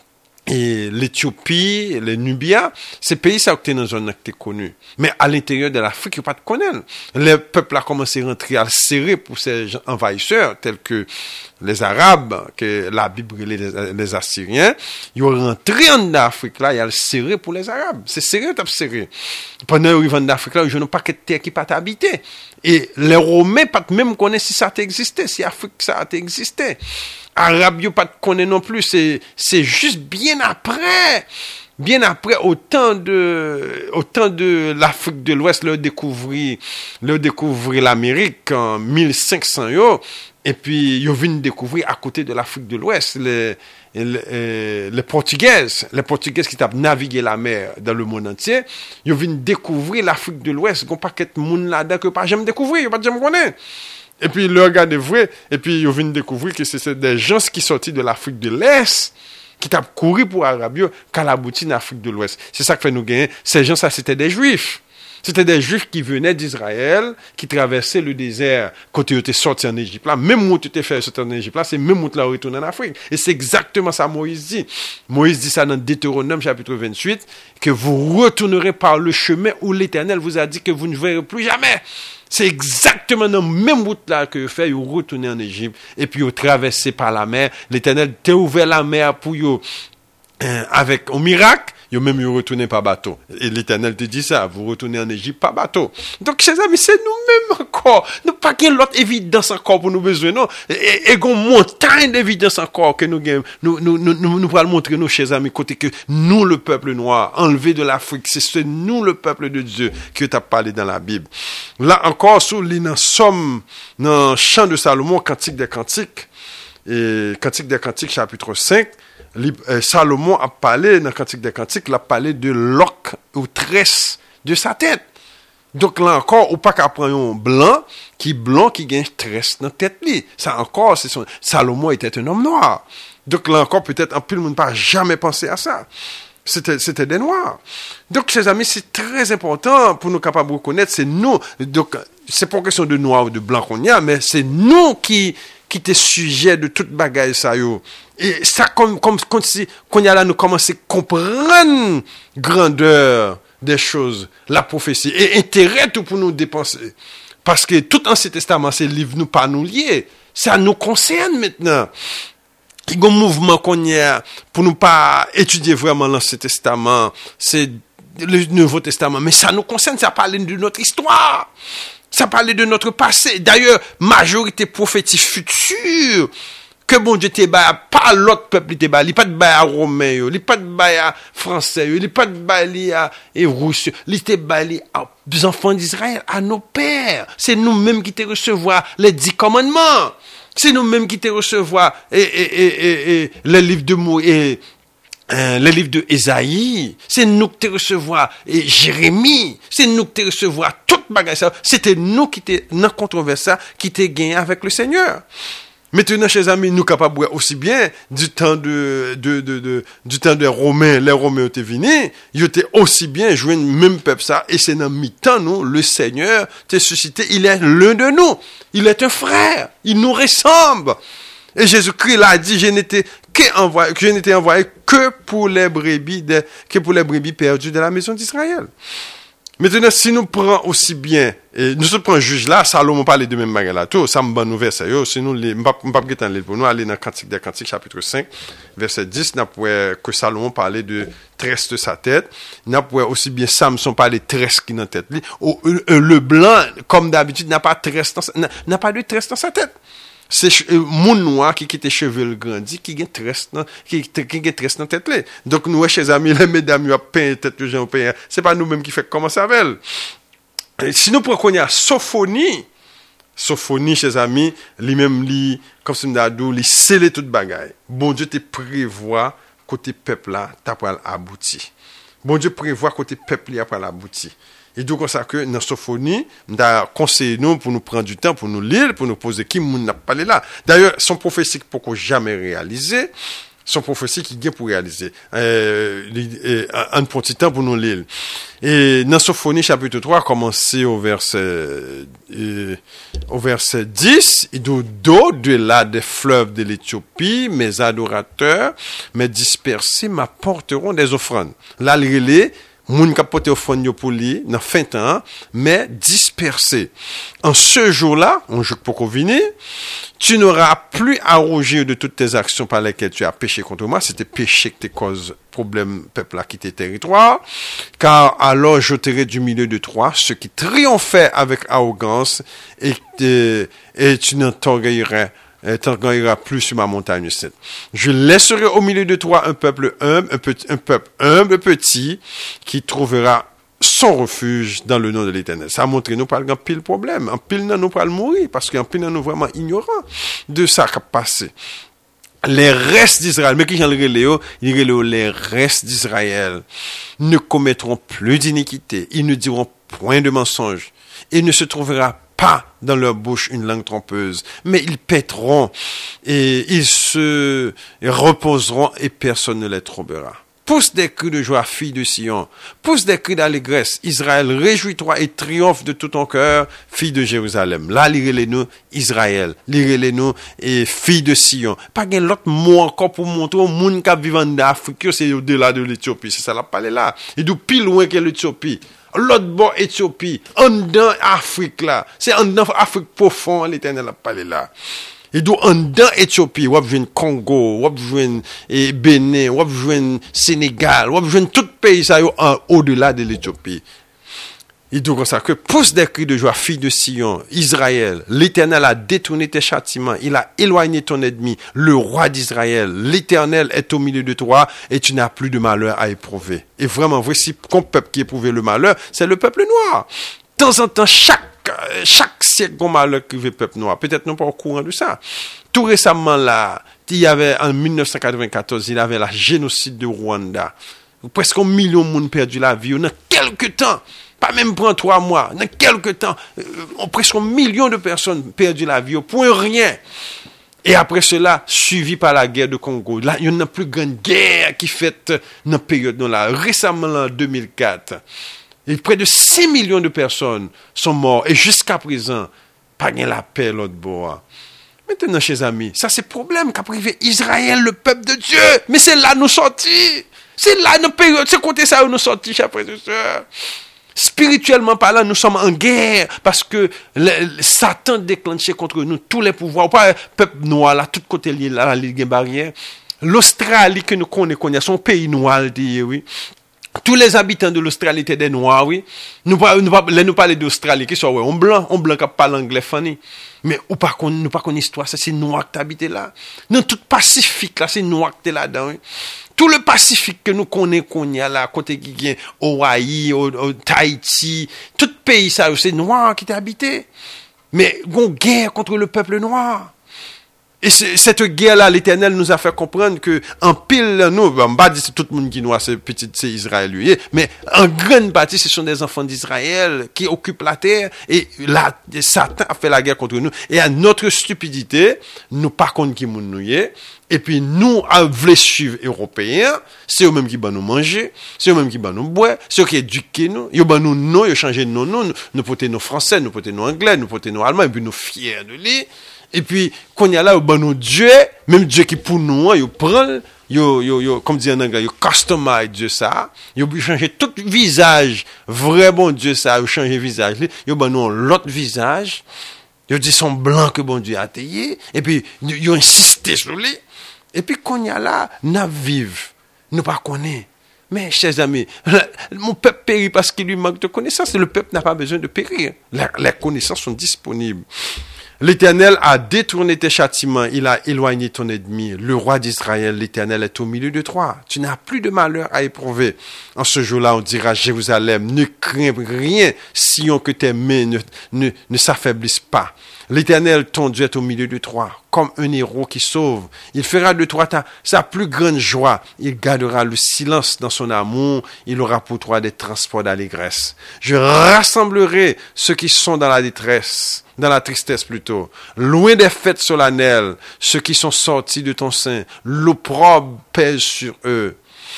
Et l'Éthiopie, les Nubia, ces pays, ça a été dans une zone qui était connue. Mais à l'intérieur de l'Afrique, il n'y a pas de connaître. Les peuples ont commencé à rentrer à serrer pour ces envahisseurs, tels que les Arabes, que la Bible, les, les Assyriens. Ils ont rentré en Afrique, là, ils ont serré pour les Arabes. C'est serré, t'as serré. Pendant qu'ils vont en Afrique, là, ils n'ont pas de terre qui pas habité. Et les Romains, pas même connaissent si ça a existé, si l'Afrique, ça a existé. Arabes, yo pas de connaît non plus, c'est, c'est juste bien après, bien après, au temps de, au temps de l'Afrique de l'Ouest, leur découvrir, leur découvrir l'Amérique en mille cinq cents yo, et puis, yo viennent découvrir à côté de l'Afrique de l'Ouest, les, les, les Portugaises, les Portugaises qui tapent naviguer la mer dans le monde entier, yo viennent découvrir l'Afrique de l'Ouest, qu'on pas qu'être moun là-dedans que pas jamais découvrir, pas jamais connaître. Et puis, le regardent vrai, et puis, ils viennent découvrir que c'est des gens qui sont sortis de l'Afrique de l'Est, qui tapent courir pour Arabie, qu'à la boutique d'Afrique de l'Ouest. C'est ça que fait nous gagner. Ces gens, ça, c'était des Juifs. C'était des Juifs qui venaient d'Israël, qui traversaient le désert quand ils étaient sortis en Égypte. Là, même où tu t'es fait sortir en Égypte, là, c'est même où tu l'as retourné en Afrique. Et c'est exactement ça Moïse dit. Moïse dit ça dans Deutéronome, chapitre vingt-huit, que vous retournerez par le chemin où l'Éternel vous a dit que vous ne verrez plus jamais. C'est exactement dans la même route là que vous faites, vous retournez en Égypte, et puis vous traversez par la mer. L'Éternel t'a ouvert la mer pour vous, euh, avec un miracle. Yo même yo retourné par bateau. Et l'Éternel te dit ça, vous retournez en Égypte par bateau. Donc, chers amis, c'est nous-mêmes encore. Nous pas qu'il y ait l'autre évidence encore pour nous besoin, non. Et, et gon montagne d'évidence encore que nous gagnons. Nous, nous, nous, nous, nous pourrons montrer, nos chers amis, côté que nous, le peuple noir, enlevé de l'Afrique, c'est nous, le peuple de Dieu, que tu as parlé dans la Bible. Là encore, sous les sommes, dans le chant de Salomon, Cantique des Cantiques, et Cantique des Cantiques, chapitre cinq, Salomon a parlé, dans Cantique des Cantiques, il a parlé de loques ou tresses de sa tête. Donc là encore, ou pas qu'à prendre un blanc, qui blanc, qui gagne tresse dans la tête. Ça encore, c'est son, Salomon était un homme noir. Donc là encore, peut-être, un peu le monde n'a jamais pensé à ça. C'était, c'était des noirs. Donc, chers amis, c'est très important pour nous capables de reconnaître, c'est nous. Donc, c'est pas question de noir ou de blanc qu'on y a, mais c'est nous qui, qui étaient sujets de toute bagaille ça, yo. Et ça, comme, comme, comme si, qu'on y a là, nous commençons à comprendre grandeur des choses, la prophétie, et intérêt tout pour nous dépenser. Parce que tout Ancien Testament, ces livres nous pas nous liés. Ça nous concerne maintenant. Il y a un mouvement qu'on y a pour nous pas étudier vraiment l'Ancien Testament, c'est le Nouveau Testament, mais ça nous concerne, ça parle de notre histoire, ça parle de notre passé. D'ailleurs, majorité prophétique future, que bon Dieu t'est bas, pas l'autre peuple t'est bas, il pas de bas à Romain, il pas de bas à Français, il pas de bas à Russe, il t'est bas aux enfants d'Israël, à nos pères. C'est nous-mêmes qui te recevoir les dix commandements. C'est nous-mêmes qui te recevoir et, et, et, et, et les livres de Moïse, et, euh, les livres de Ésaïe. C'est nous qui te recevoir et Jérémie. C'est nous qui te recevoir toute bagage ça. C'était nous qui te, dans controverse qui te gagné avec le Seigneur. Maintenant, chers amis, nous capables aussi bien du temps de, de, de, de, du temps des Romains, les Romains étaient venus, ils étaient aussi bien joué même peuple ça, et c'est dans mi-temps, nous, le Seigneur t'est suscité, il est l'un de nous, il est un frère, il nous ressemble. Et Jésus-Christ l'a dit, je n'étais que envoyé, que je n'étais envoyé que pour les brebis de, que pour les brebis perdues de la maison d'Israël. Maintenant, si nous prenons aussi bien, et nous se prenons juge là, Salomon parlait de même bagala tout, ça me bonne nouvelle, ça yo, si nous, les, m'pas, m'pas guetan lire pour nous, aller dans Cantique des Cantiques, chapitre cinq, verset dix, n'a pas que Salomon parlait de tresse de sa tête, n'a pas aussi bien Samson parlait de tresse qui dans tête, ou, le blanc, comme d'habitude, n'a pas tresse dans, n'a, n'a pas de tresse dans sa tête. C'est mon noir qui quitte cheveux grandis qui gagne tresse qui qui gagne tresse dans tête là. Donc nous chers amis les mesdames yo peint tête de gens peint. C'est pas nous mêmes qui fait comment ça va. Si nous prenons qu'on y a Sophonie, Sophonie chers amis, lui même li comme ça m'dadou, li scellé toute bagaille. Bon Dieu te prévoit côté peuple là t'a pas abouti. Bon Dieu prévoit côté peuple là pas abouti. Et donc, comme ça que, dans Sophonie, n'a conseillé nous pour nous prendre du temps, pour nous lire, pour nous poser qui moun n'a pas là. D'ailleurs, son prophétie pour qu'on jamais réalisé, son prophétie qui vient pour réaliser. Euh, euh, un petit temps pour nous lire. Et dans Sophonie, chapitre trois, commencer au verset, euh, au verset dix, et d'au-delà des fleuves de l'Éthiopie, mes adorateurs, mes dispersés m'apporteront des offrandes. Là, le relais, moun ka pote offrande pour lui dans fin temps mais dispersé. En ce jour-là, on jour pour qu'on vienne, tu n'auras plus à rougir de toutes tes actions par lesquelles tu as péché contre moi, c'était péché qui te cause problème peuple à quitter territoire, car alors j'ôterai du milieu de toi ceux qui triomphaient avec arrogance et, et, et tu n'entorgueilleras t'orgueillera plus sur ma montagne sainte. Je laisserai au milieu de toi un peuple humble, un, petit, un peuple humble, petit, qui trouvera son refuge dans le nom de l'Éternel. Ça a montré nous pas un pile problème. En pile nous pas le mourir, parce qu'en pile nous vraiment ignorants de ça qui a passé. Les restes d'Israël, mais qui j'en reléo, ils reléo les restes d'Israël ne commettront plus d'iniquité, ils ne diront point de mensonge, il ne se trouvera pas dans leur bouche une langue trompeuse, mais ils pèteront et ils se reposeront et personne ne les trompera. Pousse des cris de joie, fille de Sion. Pousse des cris d'allégresse. Israël, réjouis-toi et triomphe de tout ton cœur, fille de Jérusalem. Là, lirez-les-nous, Israël. Lirez-les-nous, et fille de Sion. Pas qu'il y ait l'autre mot encore pour montrer au monde qui vit en Afrique, c'est au-delà de l'Éthiopie. C'est ça la parler là. Et d'où plus loin que l'Éthiopie. L'autre bord Éthiopie. En dedans Afrique là. C'est en dedans Afrique profond, l'Éternel a parlé là. Et donc, en dans Éthiopie, on va Congo, on va Bénin, on va Sénégal, on va tout pays ça au-delà de l'Éthiopie. Et donc, comme ça, que pousse des cris de joie, fille de Sion, Israël, l'Éternel a détourné tes châtiments, il a éloigné ton ennemi, le roi d'Israël, l'Éternel est au milieu de toi et tu n'as plus de malheur à éprouver. Et vraiment, voici qu'un peuple qui éprouvait le malheur, c'est le peuple noir. De temps en temps, chaque chaque siècle, on malheur qui veut le peuple noir. Peut-être non pas au courant de ça. Tout récemment, là, il y avait, en dix-neuf cent quatre-vingt-quatorze, il y avait la génocide de Rwanda. Presque un million de monde perdu la vie. En quelques temps, pas même pour trois mois, en quelques temps, euh, presque un million de personnes perdu la vie au point rien. Et après cela, suivi par la guerre de Congo. Là, il y a une plus grande guerre qui fait dans la période là. Récemment, en deux mille quatre. Et près de six millions de personnes sont mortes. Et jusqu'à présent, pas de la paix l'autre bois. Maintenant, chers amis, ça c'est le problème qu'a privé Israël, le peuple de Dieu. Mais c'est là nous sortis. C'est là nos périodes. C'est côté ça où nous sortis, chers frères et sœurs. Spirituellement parlant, nous sommes en guerre parce que le, le Satan déclenché contre nous tous les pouvoirs. Pas le peuple noir là, tout côté lié là, la ligue barrière. L'Australie que nous connaissons, son pays noir, oui. Tous les habitants de l'Australie étaient des noirs, oui. Nous parlons, nous, nous parlons d'Australie, qui sont, ouais, on blanc, on blanc qui parle anglais, funny. Mais, ou pas qu'on, nous pas qu'on histoire, ça, c'est noir qui habitent là. Dans tout le Pacifique, là, c'est noir qui est là-dedans, oui. Tout le Pacifique que nous connaissons, qu'on y a là, côté qui vient, Hawaï, au, au, Tahiti, tout pays, ça, c'est noir qui est habité. Mais, on guerre contre le peuple noir. Et cette guerre-là, l'Éternel nous a fait comprendre que, en pile, nous, on va dire c'est tout le monde qui noir, c'est petit, c'est Israël, lui, mais en grande partie, ce sont des enfants d'Israël qui occupent la terre, et là, Satan a fait la guerre contre nous, et à notre stupidité, nous, par contre, qui nous et puis nous, à voulu suivre Européens, c'est eux-mêmes qui vont nous manger, c'est eux-mêmes qui vont nous boire, c'est eux qui éduquent nous, ils vont nous non, ils changent nos noms, nous porter nos français, nous porter nos anglais, nous porter nos allemands, et puis nous fiers de lui. Et puis, quand il y a là, ben, nos dieux, même Dieu qui pour nous, il prend, yo, yo, yo, comme dit en anglais, il customize Dieu ça, il change tout visage, vrai bon Dieu ça, il change visage, il ben nous l'autre visage, il dit son blanc que bon Dieu a taillé, et puis, il insisté sur lui, et puis, quand il y a là, nous vivons, nous pas connaissons. Mais, chers amis, mon peuple périt parce qu'il lui manque de connaissances, et le peuple n'a pas besoin de périr. Les, les connaissances sont disponibles. L'Éternel a détourné tes châtiments, il a éloigné ton ennemi. Le roi d'Israël, l'Éternel est au milieu de toi. Tu n'as plus de malheur à éprouver. En ce jour-là, on dira, Jérusalem, ne crains rien, Sion, que tes mains ne, ne, ne s'affaiblissent pas. L'Éternel, ton Dieu, est au milieu de toi, comme un héros qui sauve. Il fera de toi ta, sa plus grande joie. Il gardera le silence dans son amour. Il aura pour toi des transports d'allégresse. Je rassemblerai ceux qui sont dans la détresse, dans la tristesse plutôt, loin des fêtes solennelles, ceux qui sont sortis de ton sein. L'opprobre pèse sur eux.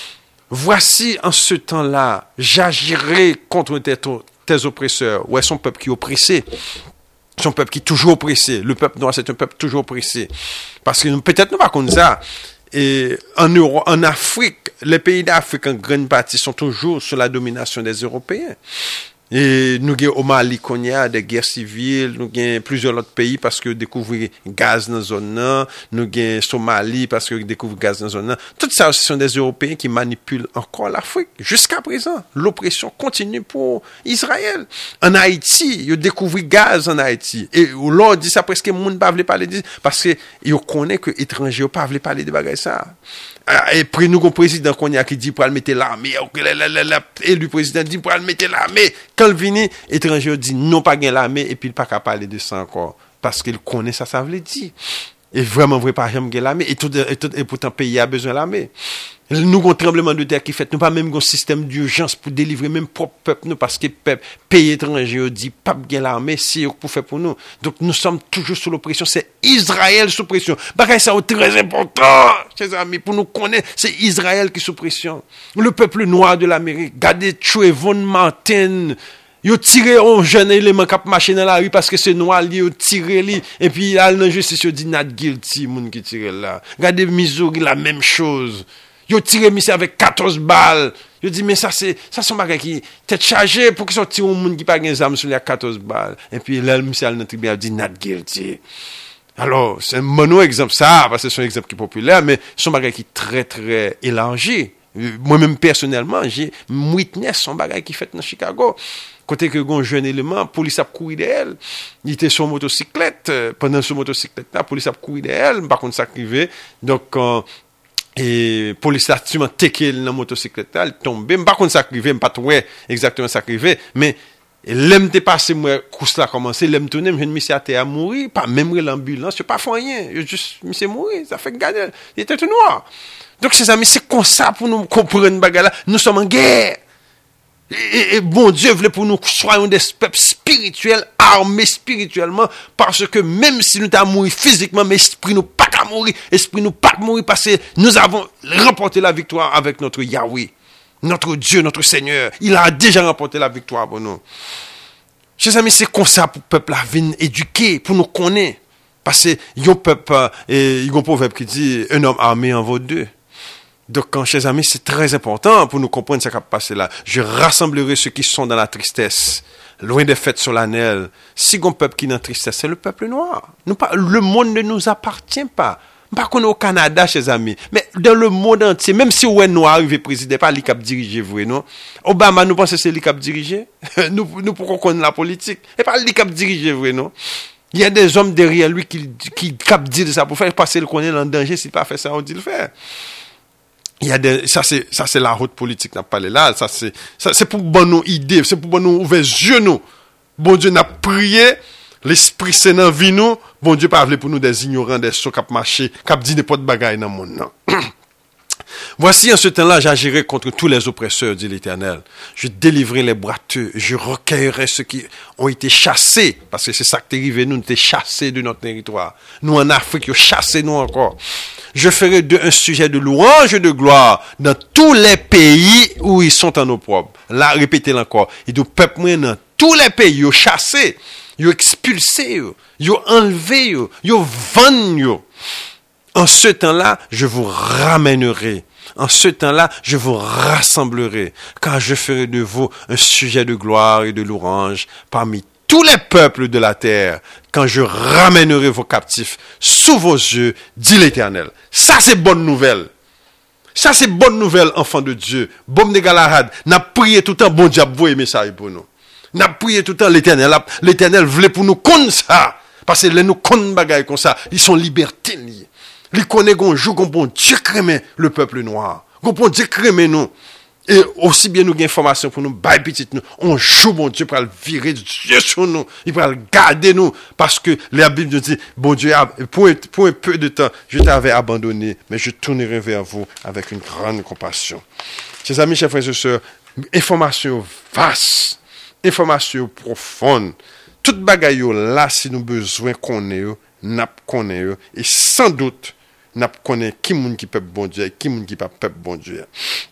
Voici en ce temps-là, j'agirai contre tes, tes oppresseurs. Ouais, son peuple qui est oppressé. Son peuple qui est toujours oppressé. Le peuple noir, c'est un peuple toujours oppressé. Parce que peut-être nous pas comme ça. Et en Europe, en Afrique, les pays d'Afrique en grande partie sont toujours sous la domination des Européens. Et nous avons au Mali qu'on y a des guerres civiles, nous avons plusieurs autres pays parce que découvrir gaz dans la zone là, nous avons Somalie parce que découvrir gaz dans la zone là. Tout ça, ce sont des Européens qui manipulent encore l'Afrique. Jusqu'à présent, l'oppression continue pour Israël. En Haïti, ils découvrent gaz en Haïti. Et l'on dit ça presque, le monde ne veut pas parler de ça parce que ils connaissent que les étrangers ne veulent pas parler de bagages ça. Et puis nous, le président qu'on y a qui dit pour mettre l'armée, et le président dit pour mettre l'armée. Quand il vient, l'étranger dit non pas gagner l'armée, et puis il n'a pas parler de ça encore. Parce qu'il connaît ça, ça veut dire. Et vraiment, vrai, pas jamais gagner l'armée. Et, tout, et, tout, et pourtant, le pays a besoin de l'armée. Nous avons un tremblement de terre qui fait, nous pas même un système d'urgence pour délivrer même propre peuple, nous, parce que le peuple, pays étranger, dit pas gagner l'armée, c'est pour faire pour nous. Donc, nous sommes toujours sous l'oppression. C'est Israël sous pression. Bagay, ça est très important, chers amis, pour nous connaître, c'est Israël qui est sous pression. Le peuple noir de l'Amérique, regardez, Trayvon Martin, yo tiré un jeune élément qui a marché dans la rue parce que c'est noir, yo tiré li, et puis il a la justice, yo dit not guilty, moun qui tire là. Regardez Missouri, la même chose. Yo tiré monsieur avec quatorze balles. Yo dit mais ça c'est ça son bagay qui tête chargée pour que ça tire un monde qui pas gain arme sur les quatorze balles. Et puis là monsieur dans tribunal dit not guilty. Alors, c'est un mono exemple ça, parce que c'est un exemple qui est populaire, mais son bagage qui est très, très élargi. Moi-même, personnellement, j'ai witness son bagage qui fait dans Chicago. Côté que un jeune élément, police a couru d'elle. Il était sur motocyclette. Pendant ce motocyclette là, police a couru d'elle. Par contre, ça arrivait. Donc, euh, et police a tué teké dans motocyclette là, elle tombait. Par contre, ça arrivait, pas tout exactement ça arrivait, mais l'aime te passé moi course là commencé, l'aime tourner, je me suis à mourir, pas même l'ambulance, je pas fait rien, je juste me suis mourir, ça fait garder, il était tout noir. Donc ces amis, c'est comme ça pour nous comprendre bagarre là, nous sommes en guerre. Et, et bon Dieu voulait pour nous soyons des peuples spirituels, armés spirituellement, parce que même si nous t'avons mouru physiquement, mais esprit nous pas qu'à mourir, esprit nous pas mourir parce que nous avons remporté la victoire avec notre Yahweh, notre Dieu, notre Seigneur. Il a déjà remporté la victoire pour nous. Chers amis, c'est comme ça pour le peuple à venir éduquer, pour nous connaître. Parce que il y a un peuple, et il y a un proverbe qui dit, un homme armé en vaut deux. Donc, quand, chers amis, c'est très important pour nous comprendre ce qui a passé là. Je rassemblerai ceux qui sont dans la tristesse, loin des fêtes solennelles. Si un peuple qui est dans la tristesse, c'est le peuple noir. Nous, pas, le monde ne nous appartient pas. Pas qu'on est au Canada, chers amis, mais dans le monde entier, même si on est noir, arrivé président, pas lui qui a dirigé, vous, non? Obama, nous pensons que c'est lui qui a dirigé? nous, nous, pourquoi qu'on la politique? Et pas lui qui a dirigé, vous, non? Il y a des hommes derrière lui qui, qui, qui cap dire ça pour faire passer le qu'on est en danger. S'il pas fait ça, on dit le faire. Il y a des, ça c'est, ça c'est la route politique n'a pas là. Ça c'est, ça c'est pour bon nous idée, c'est pour bon nous ouvrir yeux nous. Bon Dieu n'a prié, l'Esprit Saint dans vie nous. Bon Dieu pas voulu pour nous des ignorants, des sots cap marcher, cap dit n'importe bagaille dans le monde non. Voici en ce temps-là, j'agirai contre tous les oppresseurs, dit l'Éternel. Je délivrerai les boiteux, je recueillerai ceux qui ont été chassés, parce que c'est ça qui est arrivé, nous, nous étions chassés de notre territoire. Nous, en Afrique, ils ont chassé nous encore. Je ferai d'eux un sujet de louange et de gloire dans tous les pays où ils sont en opprobre. Là, répétez-le encore. Ils disent, peuple, moi, dans tous les pays, ils ont chassé, ils ont expulsé, ils ont enlevé, ils ont vendu. En ce temps-là, je vous ramènerai. En ce temps-là, je vous rassemblerai, car je ferai de vous un sujet de gloire et de louange parmi tous les peuples de la terre, quand je ramènerai vos captifs sous vos yeux, dit l'Éternel. Ça, c'est bonne nouvelle. Ça, c'est bonne nouvelle, enfant de Dieu. Bom de Galahad, n'a prié tout le temps, bon Dieu, vous aimez ça pour nous. N'a prié tout le temps, l'Éternel. L'Éternel voulait pour nous comme ça. Parce que les nous comme bagaille comme ça, ils sont libertés liés. Ils connaissent qu'on joue, qu'on bon Dieu crémer le peuple noir. Qu'on bon Dieu crémer nous. Et aussi bien nous gain information pour nous, bail petit nous. On joue, bon Dieu, pour le virer Dieu sur nous. Il pour le garder nous. Parce que la Bible nous dit, bon Dieu, pour un, pour un peu de temps, je t'avais abandonné, mais je tournerai vers vous avec une grande compassion. Chers amis, chers frères et sœurs, information vaste, information profonde. Toute bagaille là, si nous besoin qu'on ait, n'a qu'on ait, et sans doute, n'a qu'on ait qui moun qui peuple bon Dieu, qui moun qui pas peuple bon Dieu.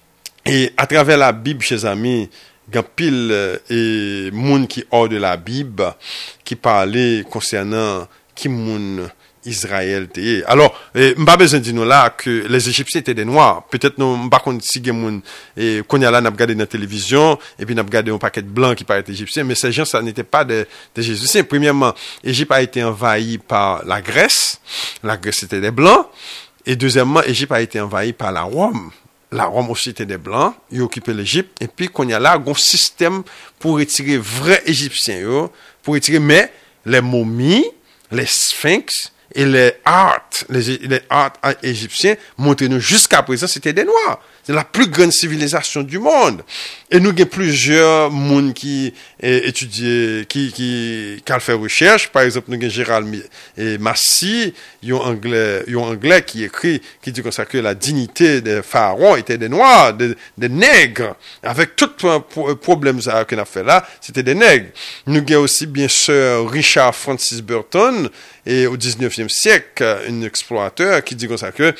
Et à travers la Bible, chers amis, il y a pile euh, et moun qui hors de la Bible qui parlait concernant qui moun Israël était. Alors, eh, m'pas besoin de dire là que les Égyptiens étaient des noirs. Peut-être nous m'pas qu'on si moun et qu'on y a là n'a regardé dans la télévision et puis n'a regardé un paquet de blancs qui paraît égyptien, mais ces gens ça n'était pas des des Égyptiens. Premièrement, Égypte a été envahie par la Grèce. La Grèce c'était des blancs et deuxièmement, Égypte a été envahie par la Rome. La Rome aussi était des blancs, ils occupaient l'Égypte et puis qu'on y a là un système pour retirer vrais Égyptiens yo, pour retirer mais les momies, les sphinx et les arts, les, les arts égyptiens, montrez-nous jusqu'à présent, c'était des Noirs. C'est la plus grande civilisation du monde. Et nous avons plusieurs monde qui eh, étudient, qui, qui, qui ont fait recherche. Par exemple, nous avons Gérald et Massy, ils ont anglais, ils ont anglais qui écrit, qui dit comme ça que la dignité des pharaons était des Noirs, des, des nègres. Avec tout le problème qu'on a fait là, c'était des nègres. Nous avons aussi, bien sûr, Richard Francis Burton, et au dix-neuvième siècle, un explorateur qui dit comme ça que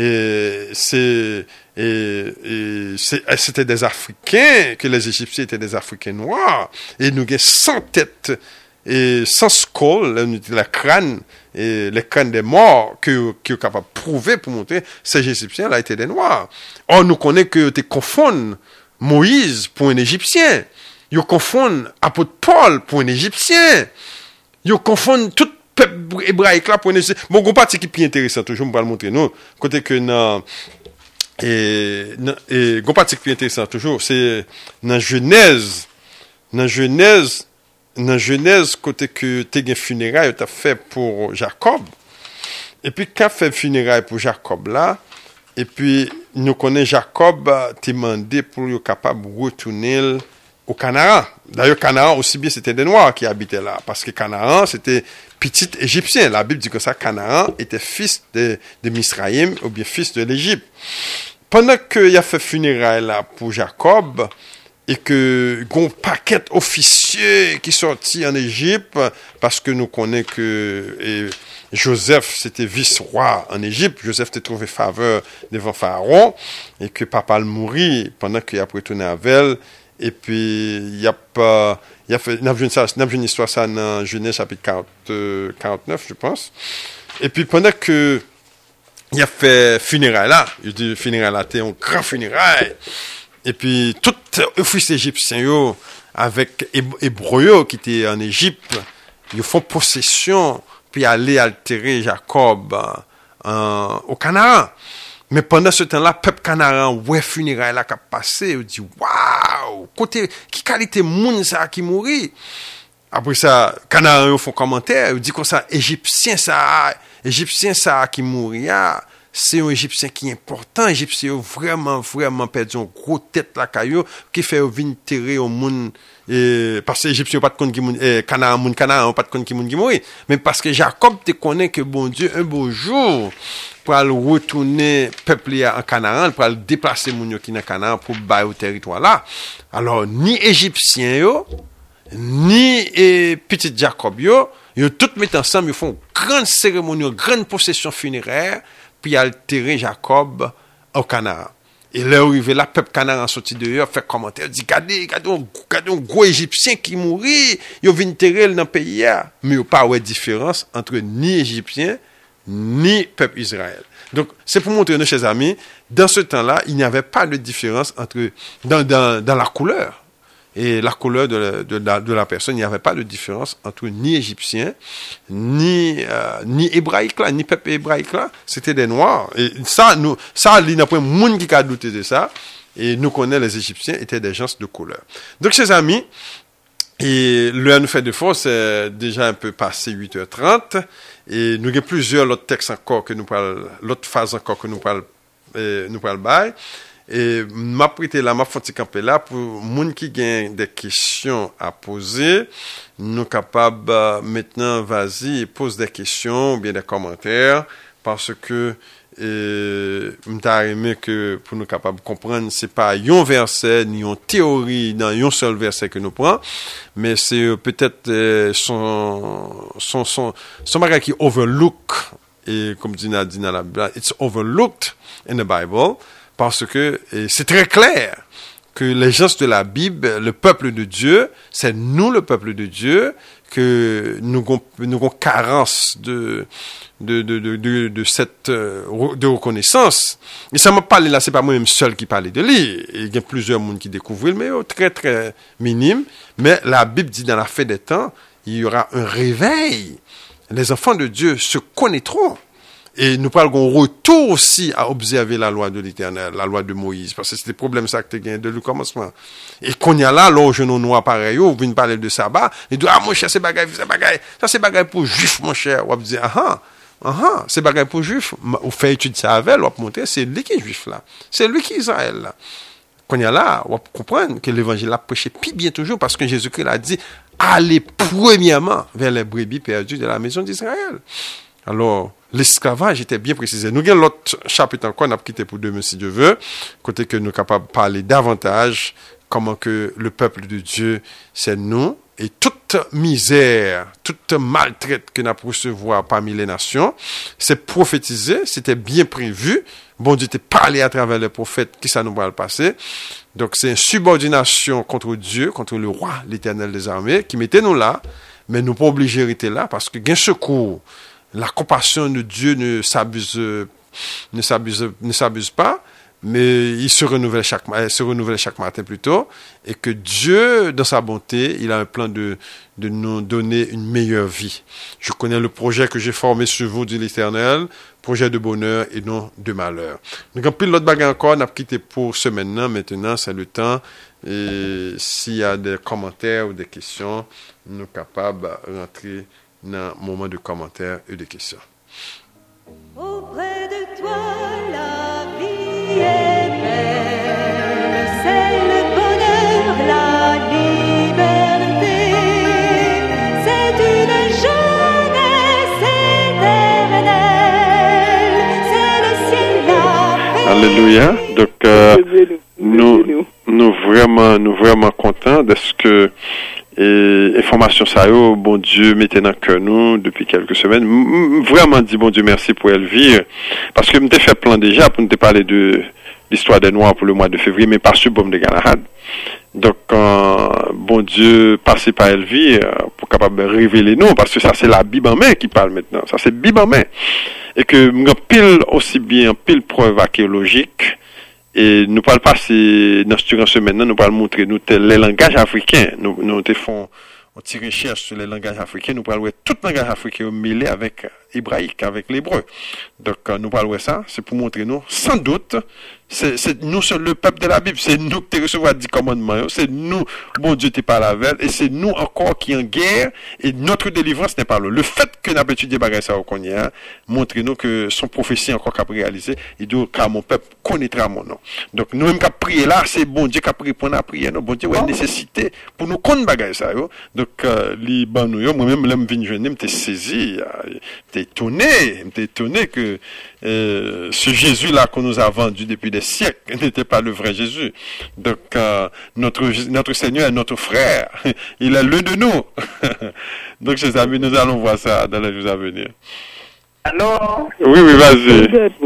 et c'est et, et c'est, c'était des Africains, que les Égyptiens étaient des Africains noirs, et nous avons cent têtes et sans skull, la crâne, et les crânes des morts que qui est capable de prouver pour montrer ces Égyptiens là étaient des noirs. Or nous connaissons que tu confonds Moïse pour un Égyptien, ils confondent apôtre Paul pour un Égyptien, ils confondent tout peuple hébraïque là pour bon une partie qui est plus intéressante toujours on va le montrer nous côté que dans et et une partie qui est intéressante toujours c'est dans Genèse dans Genèse dans Genèse côté que tu as funérailles tu as fait pour Jacob et puis quand fait funérailles pour Jacob là et puis nous connaissons Jacob t'a demandé pour être capable de retourner au Canaan. D'ailleurs, Canaan aussi bien c'était des Noirs qui habitaient là, parce que Canaan c'était petit Égyptien. La Bible dit que ça, Canaan était fils de, de Misraïm ou bien fils de l'Égypte. Pendant qu'il a fait funérailles là pour Jacob et que un paquet officieux qui sortit en Égypte, parce que nous connaissons que et, Joseph, c'était vice-roi en Égypte. Joseph t'a trouvé faveur devant Pharaon et que papa le mourit pendant qu'il a retourné à Vel. Et puis, il y a pas, il y a fait, il y a une histoire ça dans Genèse chapitre quarante, quarante-neuf, je pense. Et puis, pendant que il a fait funérailles là, il dit funérailles là, c'était un grand funérailles. Et puis, tout officier égyptien, yo, avec Hébreux qui était en Égypte, ils font possession puis aller altérer Jacob euh, au Canaan. Mais pendant ce temps-là, peuple Canaan, ouais, funérailles là qui a passé, il dit, waouh, côté, qui qualité moun ça qui mourit. Après ça, Canaan, ils font commentaire, ils disent comme ça, Égyptien ça, Égyptien ça qui mourit, c'est un Égyptien qui est important, Égyptien vraiment, vraiment perdu un gros tête la caillou, qui fait venir terrer au monde, et, parce que Égyptien pas de compte qui mourit, Canaan, moun Canaan, pas de compte qui mourit, qui mourit. Mais parce que Jacob te connaît que bon Dieu, un beau jour, pour aller retourner peuple en Canaan, pour aller déplacer moun yo qui dans Canaan pour bailler au territoire là. Alors, ni Égyptien yo, ni et petit Jacob yo, yo tout mettent ensemble, ils font une grande cérémonie, une grande procession funéraire, puis altérer Jacob au Canaan. Et là, arrivé là, peuple Canaan sorti dehors, fait commentaire, dit, regardez, regardez, regardez un gros Égyptien qui mourit, yo vient terrer dans le pays. Mais il n'y a pas de différence entre ni Égyptien, ni peuple Israël. Donc, c'est pour montrer, nos chers amis, dans ce temps-là, il n'y avait pas de différence entre, dans, dans, dans la couleur. Et la couleur de la, de, la, de la personne, il n'y avait pas de différence entre ni Égyptien, ni, euh, ni hébraïque là, ni peuple hébraïque là. C'était des Noirs. Et ça, nous, ça, il n'y a pas de monde qui a douté de ça. Et nous connaissons les Égyptiens étaient des gens de couleur. Donc, chers amis, et l'heure nous fait de force, c'est déjà un peu passé huit heures trente. Et nous avons plusieurs autres textes encore que nous parlons, l'autre phase encore que nous parlons, euh, nous parlons bail. Et m'a prêté là, m'a fait camper là pour moun qui gagne des questions à poser, nous capables euh, maintenant vas-y pose des questions ou bien des commentaires parce que euh, m'ta aimé que pour nous capables de comprendre c'est pas un verset ni une théorie dans un seul verset que nous prenons, mais c'est euh, peut-être euh, son son son son bagage qui overlook et comme dit Nadine dans la Bible, it's overlooked in the Bible. Parce que c'est très clair que les gens de la Bible, le peuple de Dieu, c'est nous le peuple de Dieu, que nous avons nous carence de, de, de, de, de, de cette de reconnaissance. Et ça m'a parlé là, c'est pas moi-même seul qui parlait de lui. Il y a plusieurs monde qui découvrent, mais très très minime. Mais la Bible dit dans la fin des temps, il y aura un réveil. Les enfants de Dieu se connaîtront. Et nous parlons un retour aussi à observer la loi de l'Éternel, la loi de Moïse, parce que c'était le problème ça que tu as gagné de le commencement. Et qu'on y a là, là, genou noir pareil, vous venez parler de sabbat, il dit, ah, mon cher, c'est bagaille, c'est bagaille, ça c'est bagaille pour juif, mon cher. On va dire, ah, ah, ah, c'est bagaille pour juif. On fait étude ça avec, on va montrer, c'est lui qui est juif là. C'est lui qui est Israël là. Qu'on y a là, on va comprendre que l'évangile a prêché puis bien toujours, parce que Jésus-Christ a dit, allez premièrement vers les brebis perdues de la maison d'Israël. Alors, l'esclavage était bien précisé. Nous avons l'autre chapitre encore, on a quitté pour demain si Dieu veut, côté que nous sommes capables de parler davantage comment que le peuple de Dieu, c'est nous, et toute misère, toute maltraite que nous avons recevoir parmi les nations, c'est prophétisé, c'était bien prévu. Bon Dieu t'a parlé à travers les prophètes, qui ça nous va le passer. Donc c'est une subordination contre Dieu, contre le roi, l'Éternel des armées, qui mettait nous là, mais nous pas obligés de rester là, parce que gain secours. La compassion de Dieu ne s'abuse, ne s'abuse, ne s'abuse pas, mais il se renouvelle chaque, elle se renouvelle chaque matin plutôt, et que Dieu, dans sa bonté, il a un plan de, de nous donner une meilleure vie. Je connais le projet que j'ai formé sur vous, dit l'Éternel, projet de bonheur et non de malheur. Donc, en pile l'autre bagarre encore, on a quitté pour ce maintenant, maintenant, c'est le temps, et s'il y a des commentaires ou des questions, nous sommes capables de rentrer dans un moment de commentaires et de questions. Auprès de toi, la vie est belle, c'est le bonheur, la liberté, c'est une jeunesse éternelle, c'est le ciel, la paix. Alléluia. Donc, euh, nous, nous vraiment, nous vraiment contents de ce que et information ça yo, bon Dieu mettez dans cœur nous depuis quelques semaines. M- vraiment dit bon Dieu merci pour Elvire parce que m'était fait plan déjà pour nous parler de l'histoire des Noirs pour le mois de février mais pas sur Baume de Galahad. Donc euh, bon Dieu passez par Elvire pour capable révéler nous parce que ça c'est la Bible en main qui parle maintenant. Ça c'est Bible en main et que m'en pile aussi bien pile preuve archéologique. Et nous parlons passer dans cette semaine, nous parlons montrer nous les langages africains. Nous nous te font on tire recherche sur les langages africains. Nous parlons tout langage africain mêlé avec hébraïque, avec l'hébreu. Donc nous parlons ça, c'est pour montrer nous, sans doute, c'est, c'est nous sommes le peuple de la Bible. C'est nous qui recevons dix commandements. C'est nous, bon Dieu t'es pas la veille, et c'est nous encore qui en guerre. Et notre délivrance n'est pas là. Le fait que nous avons étudié bagay ça au Konya, montre nous que son prophétie encore qu'à réaliser. Il dit car mon peuple connaîtra mon nom. Donc nous même qu'à prier là, c'est bon Dieu qui a prié pour la prière. Non, bon Dieu ouais nécessité pour nous connaître bagay ça. Yo. Donc euh, li ban nous yo, moi-même l'aime vinn jeune, m'était saisi, m'était étonné, m'était étonné que euh, ce Jésus là qu'on nous a vendu depuis des siècles n'était pas le vrai Jésus. Donc euh, notre notre Seigneur est notre frère. Il est l'un de nous. Donc chers amis, nous allons voir ça dans les jours à venir. Alors, oui oui, vas-y.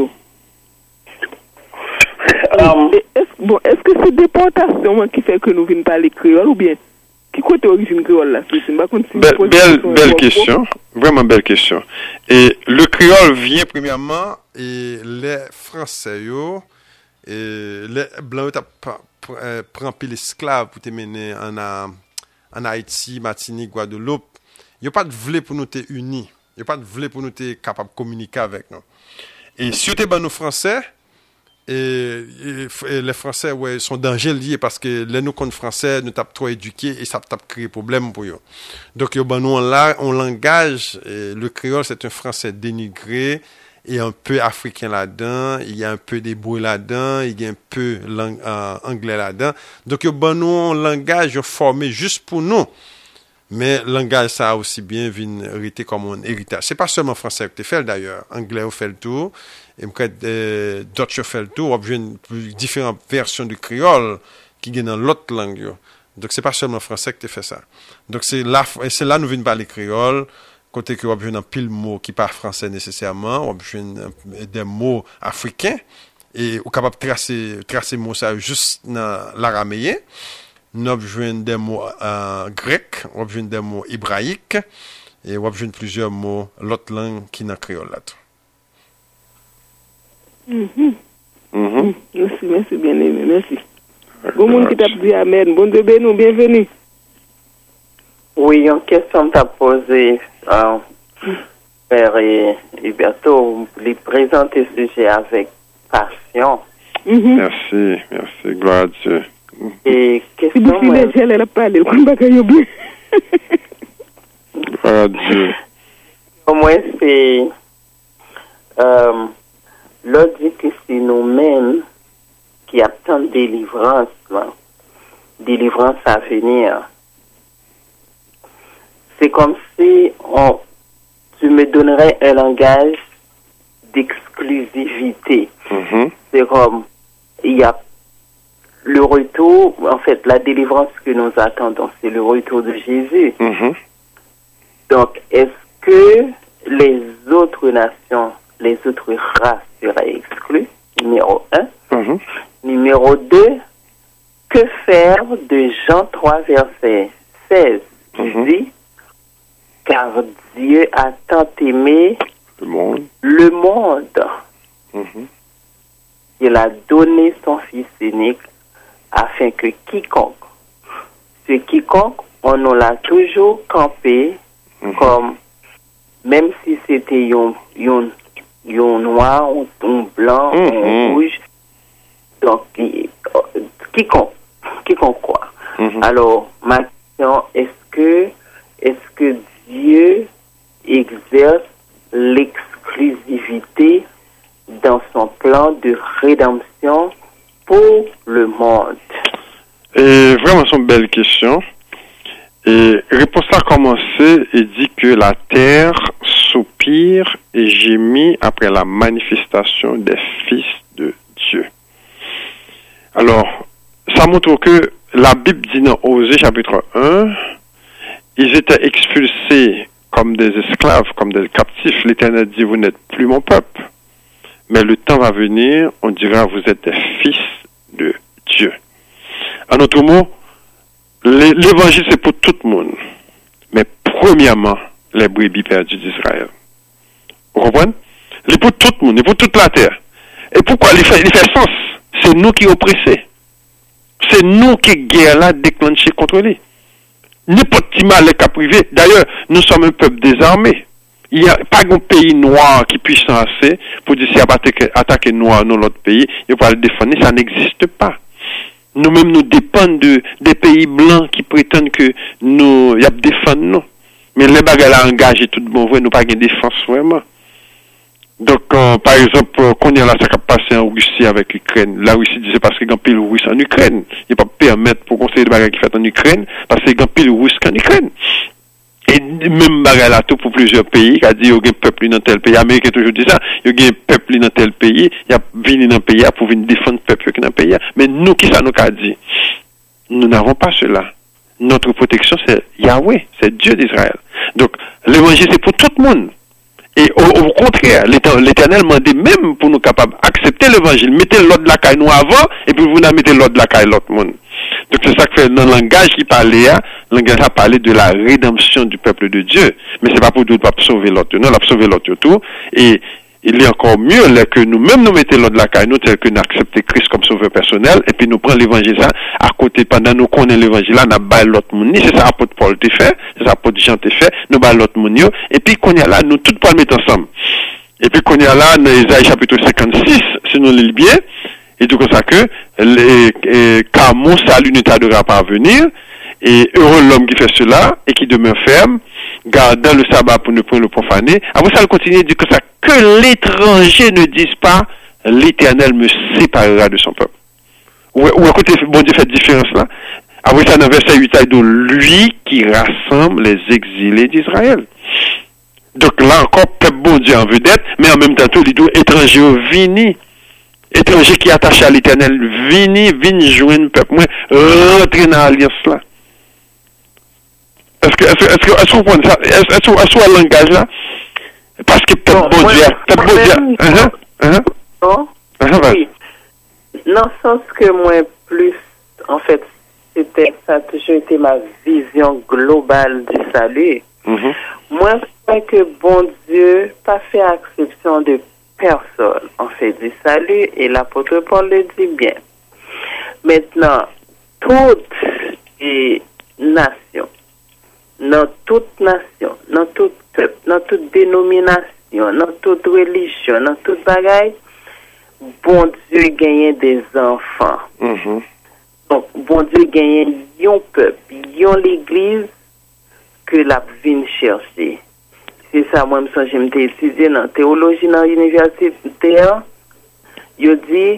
Um, est-ce, bon, est-ce que c'est déportation qui fait que nous venons parler créole ou bien qui côté origine créole là? C'est pas comme si Belle, belle, belle question, vraiment belle question. Et le créole vient premièrement et les Français yo et les blancs prend pile esclaves pour te mener en en Haïti, Martinique, Guadeloupe. Yo pas de vle pour nous te unis. Yo pas de vle pour nous te capable communiquer avec nous. Et si vous te ban nous Français Et, et, et les Français ouais sont danger liés parce que les nous compte français nous tape trop éduqués et ça tape créer problème pour eux. Donc yo ben nous on la on langage le créole c'est un français dénigré et un peu africain là-dedans, il y a un peu d'hébreu là-dedans, il y a un peu lang, euh, anglais là-dedans. Donc yo ben nous on langage formé juste pour nous. Mais le langage ça a aussi bien vient hériter comme un héritage. C'est pas seulement français que tu fais d'ailleurs, anglais on fait le tour. Et euh, d'autres fait le tour, on a différentes versions du créole qui viennent dans l'autre langue. Donc c'est pas seulement français que tu fais ça. Donc c'est là, c'est là nous venons parler créole, côté que on a besoin d'un pile mot qui parle français nécessairement, on a besoin des mots africains et on est capable de tracer tracer mots ça juste dans l'araméen. Nous avons besoin des mots euh, grecs, on a besoin des mots hébraïques et on a besoin de plusieurs mots l'autre langue qui dans créole là. Mm-hmm. Mm-hmm. Merci, merci, bien aimé, merci. Bon monde qui t'a dit Amen. Bon Dieu béni, bienvenue. Oui, une question t'a posée, euh, Père et, et bientôt, vous lui présenter ce sujet avec passion. Mm-hmm. Merci, merci, gloire à Dieu. Et question. Si vous voulez, elle a parlé, le combat qu'il y a bien. Gloire à Dieu. Au moins, c'est. Euh, L'autre dit que c'est nous-mêmes qui attendons délivrance, là. Délivrance à venir. C'est comme si on, tu me donnerais un langage d'exclusivité. Mm-hmm. C'est comme, il y a le retour, en fait, la délivrance que nous attendons, c'est le retour de Jésus. Mm-hmm. Donc, est-ce que les autres nations, les autres races seraient exclues? Numéro un. Mm-hmm. Numéro deux, que faire de Jean trois, verset seize, qui Mm-hmm. dit, car Dieu a tant aimé Le monde. le monde. Mm-hmm. il a donné son Fils unique afin que quiconque, ce quiconque, on nous l'a toujours campé mm-hmm. comme, même si c'était un, un, un noir, un, un blanc, mm-hmm. un rouge, donc quiconque, quiconque quoi. Mm-hmm. Alors, ma question, est-ce que, est-ce que Dieu exerce l'exclusivité dans son plan de rédemption pour le monde? Et vraiment, c'est une belle question. Et réponse à commencer et dit que la terre soupire et gémit après la manifestation des fils de Dieu. Alors, ça montre que la Bible dit dans Osée chapitre un, ils étaient expulsés comme des esclaves, comme des captifs. L'Éternel dit, vous n'êtes plus mon peuple. Mais le temps va venir, on dira, vous êtes des fils de Dieu. En d'autres mots, l'évangile c'est pour tout le monde. Mais premièrement, les brebis perdues d'Israël. Vous comprenez? C'est pour tout le monde, c'est pour toute la terre. Et pourquoi il fait, il fait sens? C'est nous qui oppressés. C'est nous qui guerre là déclenchée contre lui. N'importe qui mal est privé. D'ailleurs, nous sommes un peuple désarmé. Il n'y a pas un pays noir qui puisse assez pour dire si attaquer, attaquer noir dans l'autre pays, il va le défendre. Ça n'existe pas. Nous-mêmes, nous dépendons de, des pays blancs qui prétendent que nous, y a défendre nous. Mais les bagages à engager tout le monde, nous pas de défense vraiment. Donc, euh, par exemple, quand il y a là, ça qui a passé en Russie avec l'Ukraine. La Russie disait parce qu'il y a un pile russe en Ukraine. Il ne peut pas permettre pour conseiller des bagages qui fait en Ukraine, parce qu'il y a un pile russe en Ukraine. Et même bagage là tout pour plusieurs pays, qui a dit il y a un peuple dans tel pays. Américain toujours dit ça, il y a un peuple dans tel pays, il y a venu dans le pays pour venir défendre le peuple dans le pays. Mais nous, qui ça nous a dit? Nous n'avons pas cela. Notre protection, c'est Yahweh, c'est Dieu d'Israël. Donc, l'évangile, c'est pour tout le monde. Et au, au contraire, l'Éternel m'a dit même pour nous capables d'accepter l'évangile, mettez l'ordre de la caille nous avant, et puis vous mettez l'ordre de la caille l'autre monde. Donc c'est ça que fait dans le langage qui parlait, le langage a parlé de la rédemption du peuple de Dieu. Mais c'est pas pour nous pas sauver l'autre, non, la sauver l'autre tout. Et il est encore mieux là, que nous-mêmes nous mettons l'ordre de la caille nous, tel que nous acceptons Christ comme sauveur personnel, et puis nous prenons l'évangile ça, à côté, pendant nous connaissons l'évangile là, nous baillons l'autre monde. C'est ça apôtre Paul te fait, c'est ça apôtre Jean te fait, nous baillons l'autre monde, et puis qu'on y a là, nous tous pour le mettre ensemble. Et puis qu'on y a là, dans Isaïe chapitre cinquante-six, si nous lisons bien, et tout comme ça que, les, car mon salut ne tardera pas à venir, et heureux l'homme qui fait cela, et qui demeure ferme, gardant le sabbat pour ne point le profaner. Après ça, il continue de dire que ça, que l'étranger ne dise pas, l'Éternel me séparera de son peuple. Ou, ou écoutez, bon Dieu fait différence là. Après ça, dans verset huit, il dit, lui qui rassemble les exilés d'Israël. Donc là encore, peuple bon Dieu en vedette, mais en même temps, tout, il dit, étranger vini. Étranger qui est attaché à l'Éternel, vini, vini joindre peuple, moi, rentrer dans l'alliance là. Est-ce que, est-ce que, est-ce que, est-ce qu'on comprend ça? Est-ce, est-ce, est-ce qu'on a le langage là? Parce que peuple bon Dieu, peuple bon Dieu, uh-huh, uh-huh. Non? Uh-huh, oui. Dans le sens que moi, plus, en fait, c'était, ça a toujours été ma vision globale du salut. Mm-hmm. Moi, je crois que bon Dieu pas fait exception de personne en fait du salut, et l'apôtre Paul le dit bien. Maintenant, toutes les nations, dans toute nation, dans tout peuple, dans toute dénomination, dans toute religion, dans toute bagaille, bon Dieu gagne des enfants. Mm-hmm. Donc, bon Dieu gagne un peuple, un l'église que la vient chercher. C'est ça, moi, je me suis étudié dans la théologie dans l'université. Je dis,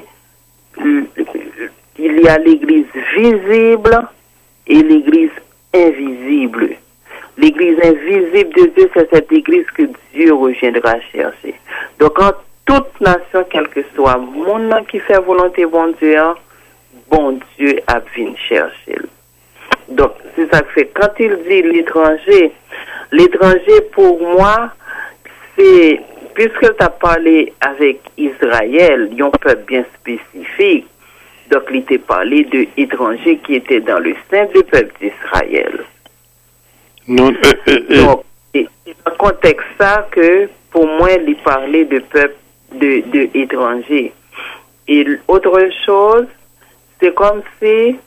il y a l'église visible et l'église invisible. L'église invisible de Dieu, c'est cette église que Dieu reviendra chercher. Donc, en toute nation, quel que soit mon nom qui fait volonté bon Dieu, bon Dieu a venu chercher. Donc, c'est ça que c'est. Quand il dit l'étranger, l'étranger pour moi, c'est, puisque tu as parlé avec Israël, ils ont un peuple bien spécifique, donc il t'a parlé de étrangers qui étaient dans le sein du peuple d'Israël. Non, euh, euh, euh. Donc, c'est dans le contexte ça que, pour moi, il parlait de peuple, de, de étrangers. Et autre chose, c'est comme si,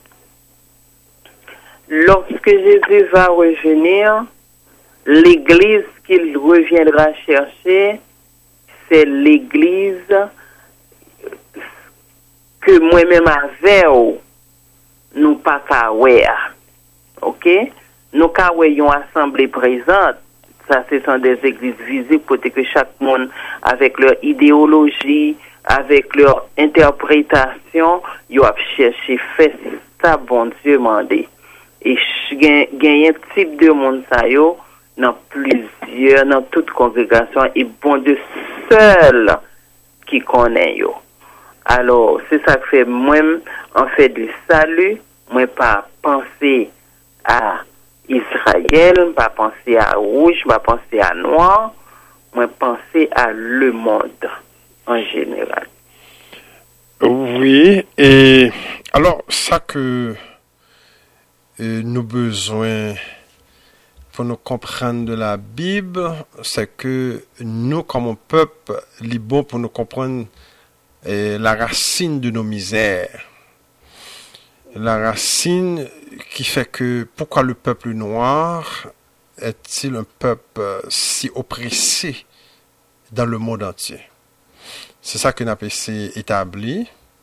lorsque Jésus va revenir, l'église qu'il reviendra chercher, c'est l'église que moi-même avec nous pas qu'à voir. OK? Nous qu'à voir une assemblée présente. Ça, ce sont des églises visibles pour que chaque monde, avec leur idéologie, avec leur interprétation, ils ont cherché faire ça, bon Dieu, mandé. Et gagner un type de monde, ça, yo, dans plusieurs, dans toute congrégation, et bon Dieu seul qui connaît, yo. Alors, c'est ça que fait, moi, en fait, du salut, moi, pas penser à Israël, pas penser à rouge, pas penser à noir, moi, penser à le monde en général. Oui, et alors, ça que euh, nous besoin pour nous comprendre de la Bible, c'est que nous, comme un peuple, il est bon pour nous comprendre euh, la racine de nos misères. La racine qui fait que pourquoi le peuple noir est-il un peuple si oppressé dans le monde entier. C'est ça que nous avons établi.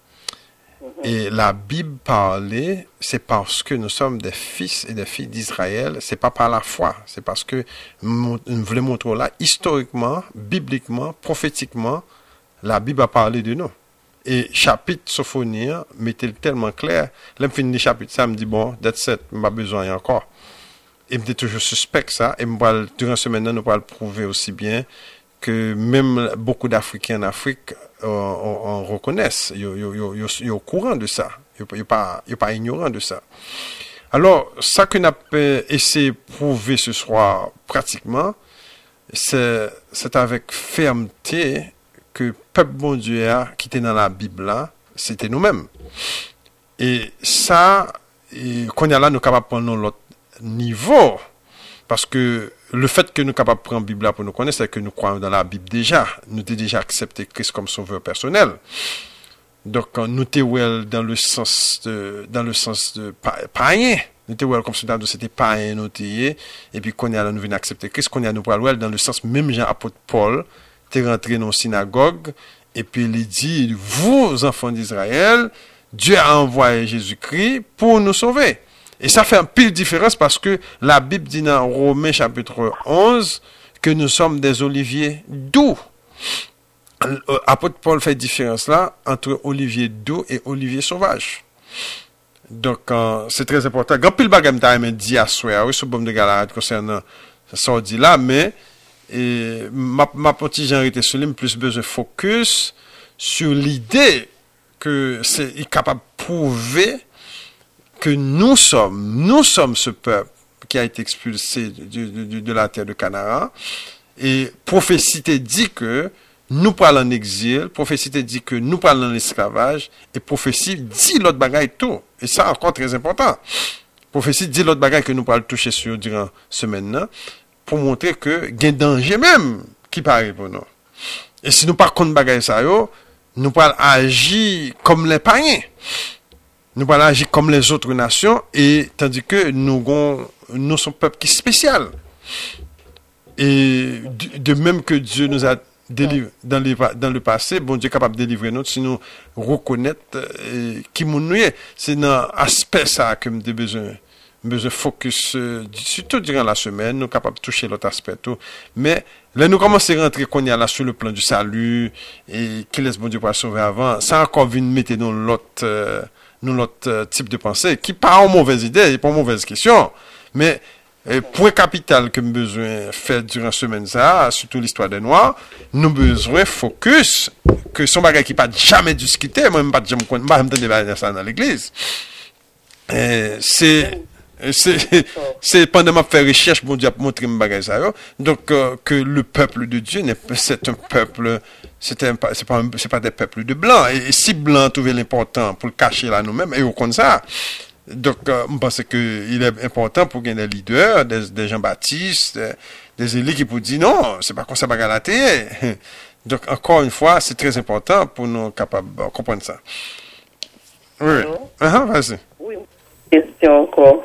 Et la Bible parlait, c'est parce que nous sommes des fils et des filles d'Israël. C'est pas par la foi. C'est parce que nous voulons montrer là, historiquement, bibliquement, prophétiquement, la Bible a parlé de nous. Et chapitre Sophonie, mettez-le tellement clair. Là, je finis le chapitre, ça me dit, bon, that's it, je n'ai pas besoin encore. Et je toujours suspect ça. Et durant ce semaine, nous allons le prouver aussi bien que même beaucoup d'Africains en Afrique on, on, on reconnaissent, ils sont au courant de ça, ils ne sont pas, pas ignorants de ça. Alors, ça que nous avons essayé de prouver ce soir pratiquement, c'est, c'est avec fermeté que le peuple bon Dieu qui était dans la Bible là, c'était nous-mêmes. Et ça, qu'on y a là, nous sommes capables de prendre l'autre niveau, parce que le fait que nous sommes capables de prendre la Bible pour nous connaître, c'est que nous croyons dans la Bible déjà. Nous avons déjà accepté Christ comme sauveur personnel. Donc, nous sommes dans le sens de, dans le sens de païen. Nous sommes comme si c'était païen, nous et puis qu'on y a nous venons accepter Christ, qu'on y a nous parlons dans le sens même Jean apôtre Paul, t'es rentré dans la synagogue, et puis il dit, vous, enfants d'Israël, Dieu a envoyé Jésus-Christ pour nous sauver. Et ça fait un pile différence parce que la Bible dit dans Romains chapitre onze que nous sommes des oliviers doux. Apôtre Paul fait différence là entre olivier doux et olivier sauvage. Donc, euh, c'est très important. Grand pile bagam ta aimé dit à soir, oui, ce bombe de galade concernant ça dit là, mais et, ma, ma petite Jean était sur lui, plus besoin de focus sur l'idée que c'est capable de prouver que nous sommes, nous sommes ce peuple qui a été expulsé de, de, de la terre de Canaan. Et prophétie dit que nous parlons en exil, prophétie dit que nous parlons en esclavage, et prophétie dit l'autre bagaille tout. Et ça encore très important. Prophétie dit l'autre bagaille que nous parlons toucher sur durant semaine pour montrer que il y a un danger même qui paraît pour nous. Et si nous par contre bagaille ça yo, nous parlons agir comme les païens. Nous parlons agir comme les autres nations, et tandis que nous, nous sommes un peuple qui est spécial. Et de même que Dieu nous a délivré dans, les, dans le passé, bon Dieu est capable de délivrer nous, si nous reconnaître euh, qui nous est. C'est dans l'aspect ça que nous avons besoin, besoin de focus, euh, surtout durant la semaine, nous sommes capables de toucher l'autre aspect. Tout. Mais là, nous commençons à rentrer qu'on y a là sur le plan du salut, et qui laisse bon Dieu pour sauver avant, ça encore vient mettre dans l'autre. Euh, nous l'autre euh, type de pensée qui pas en mauvaise idée, pas en mauvaise question, mais euh, point capital que nous besoin faire durant semaine ça, surtout l'histoire des Noirs, nous besoin focus que son bagage qui pas jamais discuté, moi même pas jamais pas même entendre ça dans l'église. Euh, c'est c'est c'est pendant ma faire recherche bon Dieu a montré mon bagage ça. Donc euh, que le peuple de Dieu n'est c'est un peuple c'est un c'est pas c'est pas des peuples de blancs, et, et si blanc trouver l'important pour le cacher là nous-mêmes, et au comme ça. Donc euh, je pense que il est important pour gagner des leaders, des, des Jean-Baptiste, des, des élites qui pour dire non, c'est pas comme ça bagarre la télé. Donc, encore une fois, c'est très important pour nous capables de comprendre ça. Oui, uh-huh, vas-y. Oui, question encore.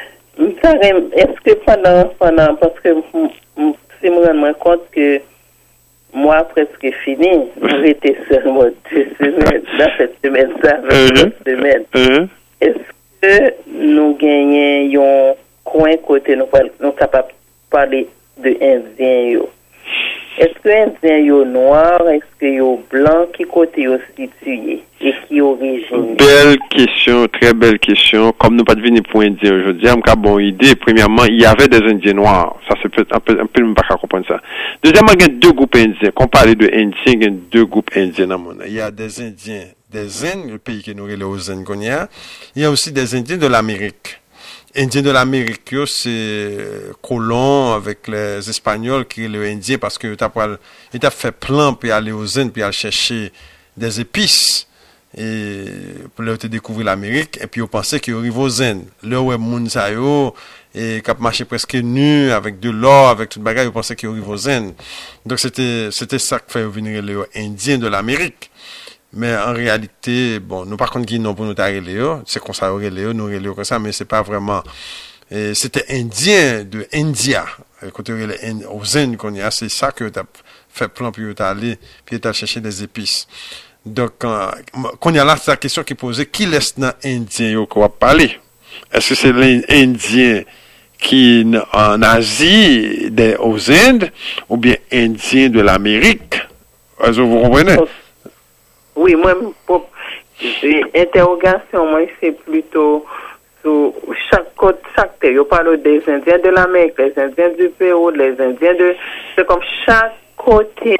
Est-ce que pendant, pendant parce que si je me rends compte que moi, presque fini, j'étais seulement deux semaines, dans cette semaine, ça, cette semaine. Uh-huh. Est-ce que nous gagnons un coin côté, nous sommes capables de parler de Indiens? Est-ce que Indiens yo noir, est-ce que yo blanc, qui côté yo situé et qui origine? Belle question, très belle question. Comme nous pas devenir pour Indiens aujourd'hui, j'ai une bonne idée. Premièrement, il y avait des Indiens noirs. Ça c'est peut un peu un peu pas comprendre ça. Deuxièmement, il y a deux groupes indiens. Quand on parle de Indiens, il y a deux groupes indiens dans le monde. Il y a des Indiens des Indes, le pays qui nous relève aux Indes qu'on y a. Il y a aussi des Indiens de l'Amérique. Indiens de l'Amérique, c'est colons avec les Espagnols qui sont les Indiens parce que ils ont fait plan pour aller aux Indes, pour aller chercher des épices et pour leur découvrir l'Amérique. Et puis ils pensaient qu'ils arrivent aux Indes. Là où moun sa yo et qui marché presque nu avec de l'or, avec toute bagarre, ils pensaient qu'ils arrivent aux Indes. Donc c'était c'était ça qui fait venir les Indiens de l'Amérique. Mais en réalité, bon, nous par contre qui non pour nous t'arrêter Léo, c'est qu'on s'arrête Léo, nous Léo comme ça, mais c'est pas vraiment. Et c'était indien de India, côté aux Indes qu'on y a, c'est ça que t'as fait plan puis t'as allé puis t'as cherché des épices. Donc quand il y a là c'est la question qui est posée, qui laisse dans indien yo qu'on va parler? Est-ce que c'est l'Indien qui en Asie, des, aux Indes, ou bien indien de l'Amérique? Est-ce que vous comprenez? Oui, moi, pour interrogation, moi, c'est plutôt sur chaque côté, chaque terre. Je parle des Indiens de l'Amérique, les Indiens du Pérou, les Indiens de... C'est comme chaque côté,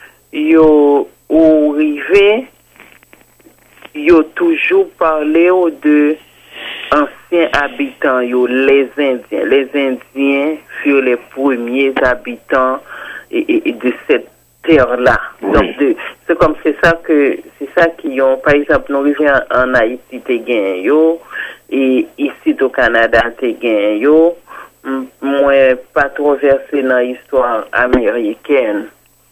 yo ou rivé, yo toujours parlé de anciens habitants, yo les Indiens. Les Indiens furent les premiers habitants et, et, et de cette terre-là. Oui. Donc, de, c'est comme c'est ça que, c'est ça qui ont, par exemple, nous arrivons en, en Haïti, t'es gagné yo, et ici au Canada, t'es gagné yo, moi, pas trop versé dans l'histoire américaine.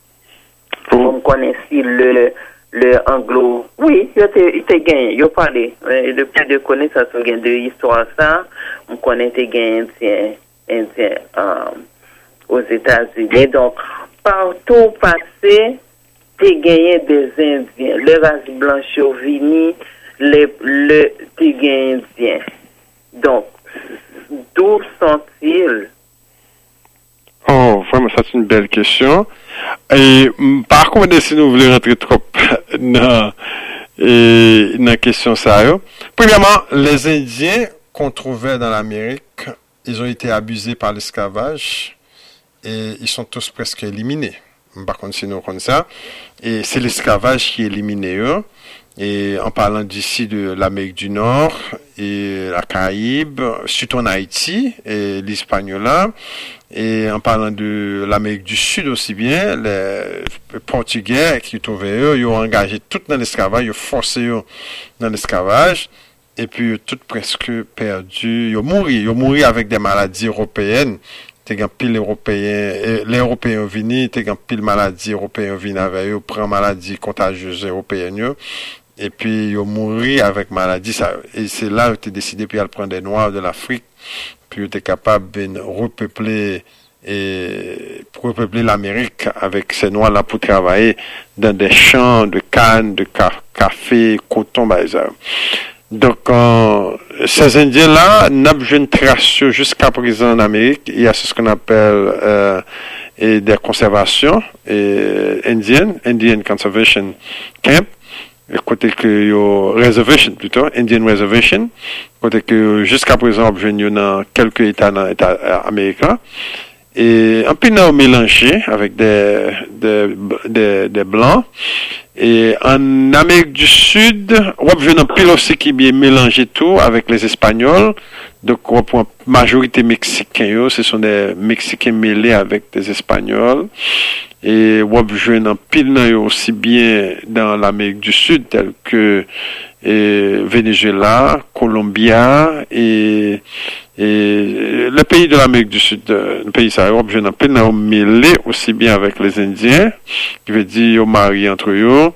On connaît si le, le anglo, oui, il t'es gagné, yo parlé, le plus de connaissance de l'histoire, ça, on connaît t'es gagné indien, indien, euh, aux États-Unis. Donc, partout passé, t'es gagné des Indiens. Les races blanches vini, les, le, t'es gagné Indiens. Donc, d'où sont-ils? Oh, vraiment, ça c'est une belle question. Et, par contre, si nous voulons rentrer trop dans, et, dans la question ça, premièrement, les Indiens qu'on trouvait dans l'Amérique, ils ont été abusés par l'esclavage. Et ils sont tous presque éliminés. Par contre, sinon, comme ça. Et c'est l'esclavage qui élimine eux. Et en parlant d'ici de l'Amérique du Nord et la Caraïbe, surtout en Haïti et l'Hispaniola. Et en parlant de l'Amérique du Sud aussi bien, les Portugais qui trouvaient eux, ils ont engagé tout dans l'esclavage, ils ont forcé eux dans l'esclavage. Et puis, ils ont tout presque perdu. Ils ont mouru. Ils ont mouru avec des maladies européennes. T'es un pile européen, les Européens viennent, t'es un pile maladie européen viennent avec eux, prend maladie contagieuse européenne, et puis ils mourir avec maladie, ça, et c'est là où t'es décidé puis à prendre des Noirs de l'Afrique, puis t'es capable de repeupler et pour repeupler l'Amérique avec ces Noirs là pour travailler dans des champs de canne, de ca- café, coton, bah, ça. Donc, euh, ces Indiens-là, n'ont une trace jusqu'à présent en Amérique. Il y a ce qu'on appelle euh, et des conservations et indiennes, Indian Conservation Camp, côté que yo reservation plutôt, Indian Reservation, côté que jusqu'à présent, il y a quelques États dans l'État américain. Et un peu non mélangé avec des, des, des, des blancs. Et en Amérique du Sud, on a un pile aussi qui est mélangé tout avec les Espagnols. Donc, on a une majorité mexicaine, ce sont des Mexicains mêlés avec des Espagnols. et wap jwen en pile nan yo aussi bien dans l'Amérique du Sud tel que et Venezuela, Colombia et et le pays de l'Amérique du Sud, le pays ça wap jwen en pile nan yo mêlé aussi bien avec les Indiens, qui veut dire yo mari entre eux.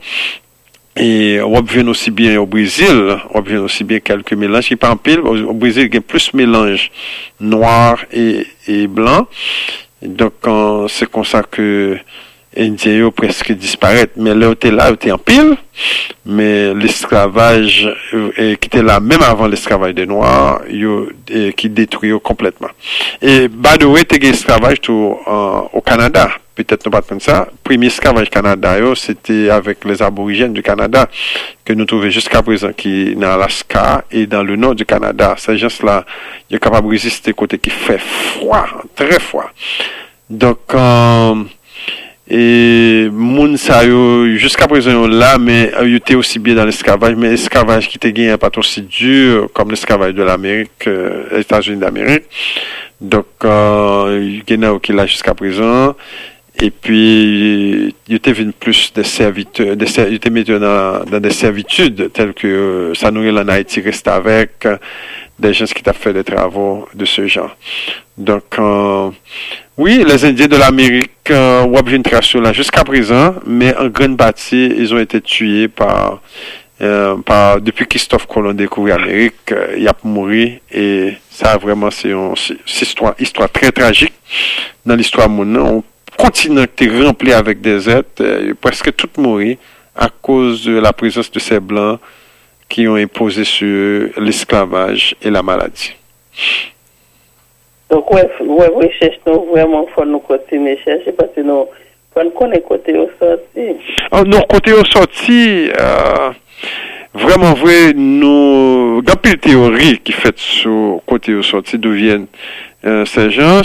Et on vient aussi bien au Brésil, on vient aussi bien quelques mélanges qui pas en pile. Au Brésil, il y a plus mélange noir et, et blanc. Donc, c'est comme ça que Indien ont presque disparaît. Mais là, était là, était en pile. Mais l'esclavage, euh, qui était là même avant l'esclavage des Noirs, yo, et, qui détruit complètement. Et, by the way, t'es esclavage tout, euh, au Canada. Peut-être nous pas comme ça. Premier esclavage Canada, yo, c'était avec les aborigènes du Canada que nous trouvons jusqu'à présent qui dans l'Alaska et dans le nord du Canada. Ces gens-là, ils sont capables de résister côté qui fait froid, très froid. Donc, euh, et moun sa yo jusqu'à présent là, mais ils étaient aussi bien dans l'esclavage, mais l'esclavage qui était gagné pas aussi dur comme l'esclavage de l'Amérique, euh, les États-Unis d'Amérique. Donc, euh, il y en a qui là jusqu'à présent. Et puis, il était venu plus des serviteurs, des, il était mis dans, dans des servitudes telles que euh, ça nous en Haïti reste avec euh, des gens qui ont fait des travaux de ce genre. Donc, euh, oui, les Indiens de l'Amérique, euh, on a une trace là jusqu'à présent, mais en grande partie, ils ont été tués par, euh, par depuis Christophe Colomb découvert l'Amérique, euh, il a mouru et ça vraiment c'est une, c'est une histoire, histoire très tragique dans l'histoire mondiale. Continent qui est rempli avec des êtres, euh, presque tout mourir à cause de la présence de ces blancs qui ont imposé sur l'esclavage et la maladie. Donc, ouais, ouais, ouais, cherche nous vraiment, faut nous continuer à chercher parce que nous, faut nous connaître côté au sorti. Oh, non, côté au sorti, euh, vraiment vrai, nous, dans pile théorie qui fait sur côté au sorti d'où viennent euh, ces gens.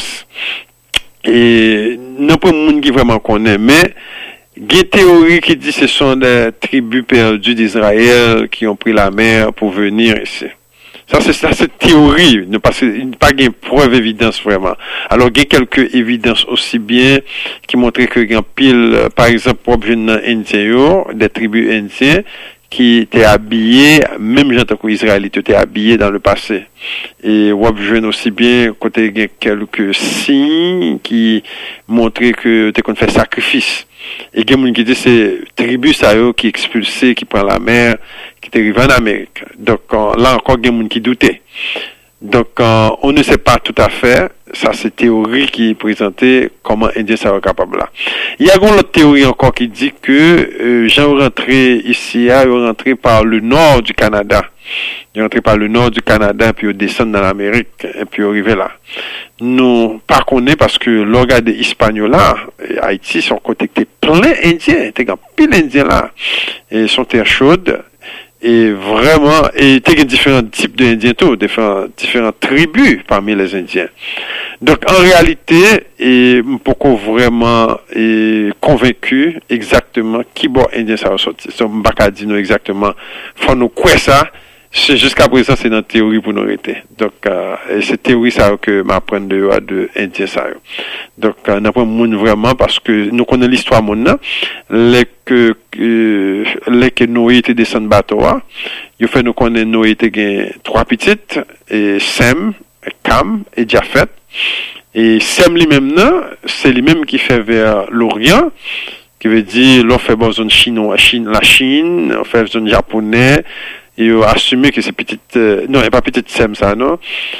Et non pas monde qui vraiment connaît, mais il y a une théorie qui dit que ce sont des tribus perdues d'Israël qui ont pris la mer pour venir ici. Ça, c'est ça, cette théorie, ne pas, pas de preuve, évidence vraiment. Alors, il y a quelques évidences aussi bien qui montrent que il y a pile, par exemple, pour jeunes indiens, des tribus indiennes, qui étaient habillés, même gens que Israélites étaient habillés dans le passé. Et wap jeune aussi bien, côté il y a quelques signes qui montraient que t'es qu'on fait sacrifice. Et il y a des gens qui disent c'est tribu ça qui expulsé, qui prend la mer, qui est arrivé en Amérique. Donc là encore il y a des gens qui doutaient. Donc euh, on ne sait pas tout à fait. Ça c'est théorie qui est présentée comment Indien sera capable là. Il y a une autre théorie encore qui dit que euh, gens rentré ici, ils sont rentrés par le nord du Canada. Ils sont rentrés par le nord du Canada puis ils descendent dans l'Amérique et puis ils arrivent là. Nous pas connaît parce que l'organe des Hispaniola, Haïti sont connectés plein Indiens, t'es grand pile Indiens là et sont terre chaude. Et vraiment, et il y a différents types d'Indiens, tout, différents, différentes tribus parmi les Indiens. Donc, en réalité, et, beaucoup vraiment, et, convaincu exactement qui bon Indien ça va sortir. C'est un bacadino exactement. Faut nous croire ça. C'est, jusqu'à présent, c'est dans la théorie pour nous arrêter. Donc, euh, et c'est théorie ça que m'apprend de, de Indien ça. Donc, euh, on apprend monde vraiment parce que nous connaissons l'histoire maintenant. Les que, euh, les que Noé était descendu bateau, il fait nous connaître Noé était gain trois petites, et Sem, Cam et Japhet. Et Sem lui-même, c'est lui-même qui fait vers l'Orient, qui veut dire, l'on fait besoin de chinois, Chine, la Chine, on fait besoin de japonais, et on a assumé que c'est petite, euh, non, il n'y a pas petite Sem, ça, non?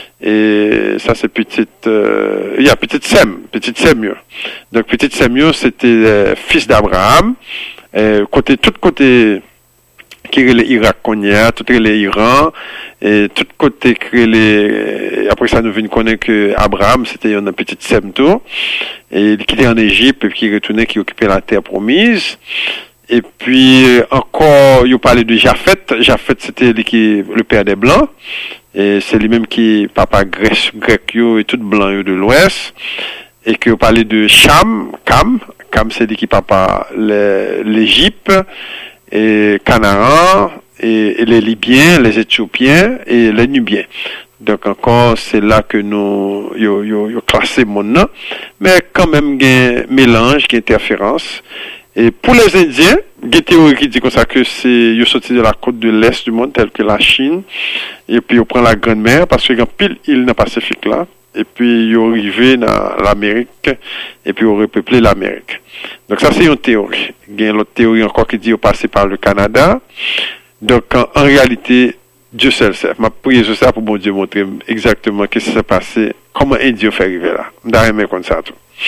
Et ça, c'est petite, euh, il y a petite Sem, petite Semio. Donc, petite Semio, c'était euh, fils d'Abraham, euh, côté, tout côté, qui est l'Irak qu'on y a, tout est l'Iran, et tout côté qui est les, après ça, nous venons connaître que Abraham, c'était une petite Sem tout, et qui était en Égypte, et qui retournait, qui occupait la terre promise. Et puis, encore, il parlait de Japhet. Japhet, c'était lui le père des Blancs. Et c'est lui-même qui, papa grec, grec, yo, et tout blanc, yo, de l'Ouest. Et que, parlait de Cham, Cam. Cam, c'est lui qui, papa, l'Égypte, et Canaan, et, et les Libyens, les Éthiopiens, et les Nubiens. Donc encore, c'est là que nous yo yo yo classé mon nom, mais quand même il y a un mélange, il y a interférence. Et pour les Indiens, il y a une théorie qui dit comme ça que c'est ils sorti de la côte de l'est du monde telle que la Chine et puis on prend la Grande Mer parce qu'il y a pile île dans le Pacifique là et puis ils arrivé dans l'Amérique et puis on repeuplé l'Amérique. Donc ça c'est une théorie. Il y a une autre théorie encore qui dit on passé par le Canada. Donc en, en réalité Dieu seul sait. Ma prière sur ça pour bon Dieu montrer exactement qu'est-ce qui s'est passé, comment Indien fait arriver là. D'ailleurs comme ça tout.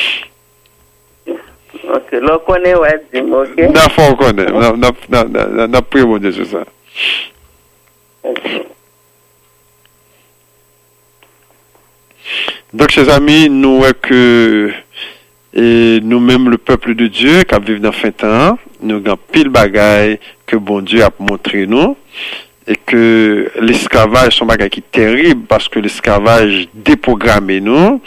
Ok, l'on connaît, ouais, dis-moi, ok? Non, faut connaître. On a prié mon Dieu sur ça. Ok. Donc, chers amis, nous, que et nous-mêmes, le peuple de Dieu, qui vivent dans fin temps, nous avons pile bagaille que bon Dieu a montré nous, et que l'esclavage, c'est un bagaille qui est terrible, parce que l'esclavage déprogramme nous.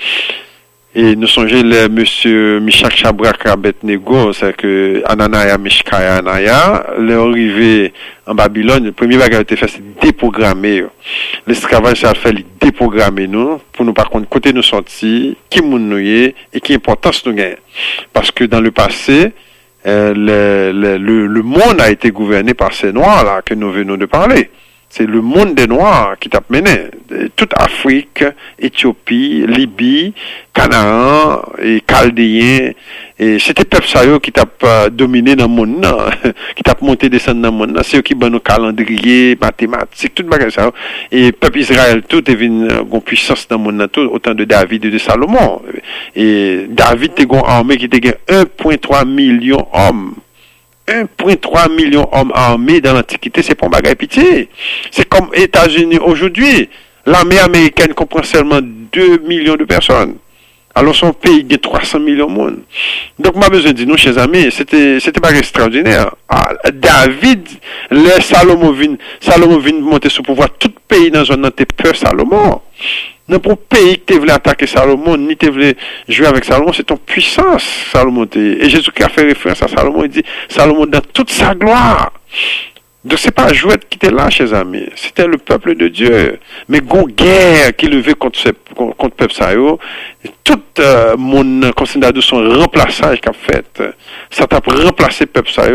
Et nous songeons le monsieur Michak Chabrak Abednego, c'est que Ananaya Mishkaya Anaya, l'arrivée en Babylone, le premier bagage qui a été fait, c'est déprogrammer. L'esclavage, ça a fait déprogrammer nous, pour nous par contre, côté nous sortir, qui moun nous y et qui importance nous gagne. Parce que dans le passé, euh, le, le, le, le monde a été gouverné par ces noirs là que nous venons de parler. C'est le monde des Noirs qui t'a mené. Toute Afrique, Éthiopie, Libye, Canaan et Chaldéens. Et c'était peuple ça qui t'a dominé dans le monde, qui t'a monté descendre dans le monde. C'est eux qui ont nos calendriers, mathématiques, tout bagage ça. Et peuple Israël tout est venu en puissance dans le monde, tout, autant de David et de Salomon. Et David était une armée qui était un virgule trois million d'hommes. un virgule trois million d'hommes armés dans l'Antiquité, c'est pas un bagage pitié. C'est comme États-Unis aujourd'hui. L'armée américaine comprend seulement deux millions de personnes. Alors son pays a trois cents millions de monde. Donc, moi, besoin de dire, nous, chers amis, c'était, c'était pas extraordinaire. Ah, David, le Salomon vient, Salomon vient monter sous pouvoir. Tout pays dans la zone était peur Salomon. Non, pour pays qui voulait attaquer Salomon, ni te voulait jouer avec Salomon, c'est ton puissance, Salomon. Et Jésus qui a fait référence à Salomon, il dit, Salomon dans toute sa gloire. Donc c'est pas Jouette qui était là, chers amis. C'était le peuple de Dieu. Mais gon guerre qui levait contre ce, contre le peuple ça, tout euh, mon considère de son remplaçage qu'a fait. Ça t'a remplacé le peuple ça,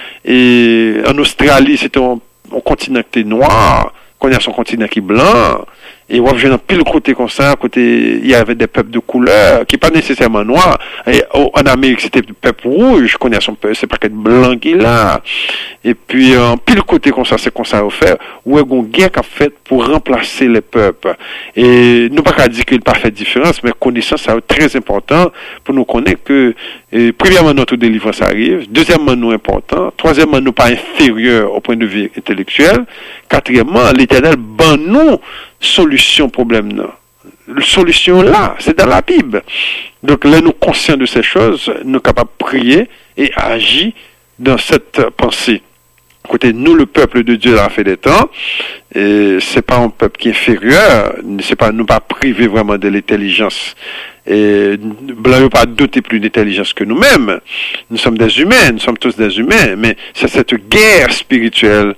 et en Australie, c'était un, un continent qui était noir, qu'on a son continent qui est blanc. Et on voit pile côté comme ça, côté il y avait des peuples de couleur qui pas nécessairement noirs. Et en Amérique c'était des peuples rouges, qu'on a son peuple, c'est pas que blanc qui là. Et puis en pile côté comme ça, c'est comme ça au fait, où est une guerre qu'a fait pour remplacer les peuples. Et nous pas qu'à dire qu'il pas fait différence, mais connaissance c'est très important pour nous connaître que et, premièrement notre délivrance arrive, deuxièmement nous important, troisièmement nous pas inférieur au point de vue intellectuel, quatrièmement l'Éternel ban nous solution problème non. La solution là, c'est dans la Bible. Donc là nous conscients de ces choses, nous sommes capables de prier et agir dans cette pensée. Côté nous le peuple de Dieu à la fin des temps, et c'est pas un peuple qui est inférieur, c'est pas nous pas privé vraiment de l'intelligence. Et blanc pas doté plus d'intelligence que nous-mêmes. Nous sommes des humains, nous sommes tous des humains, mais c'est cette guerre spirituelle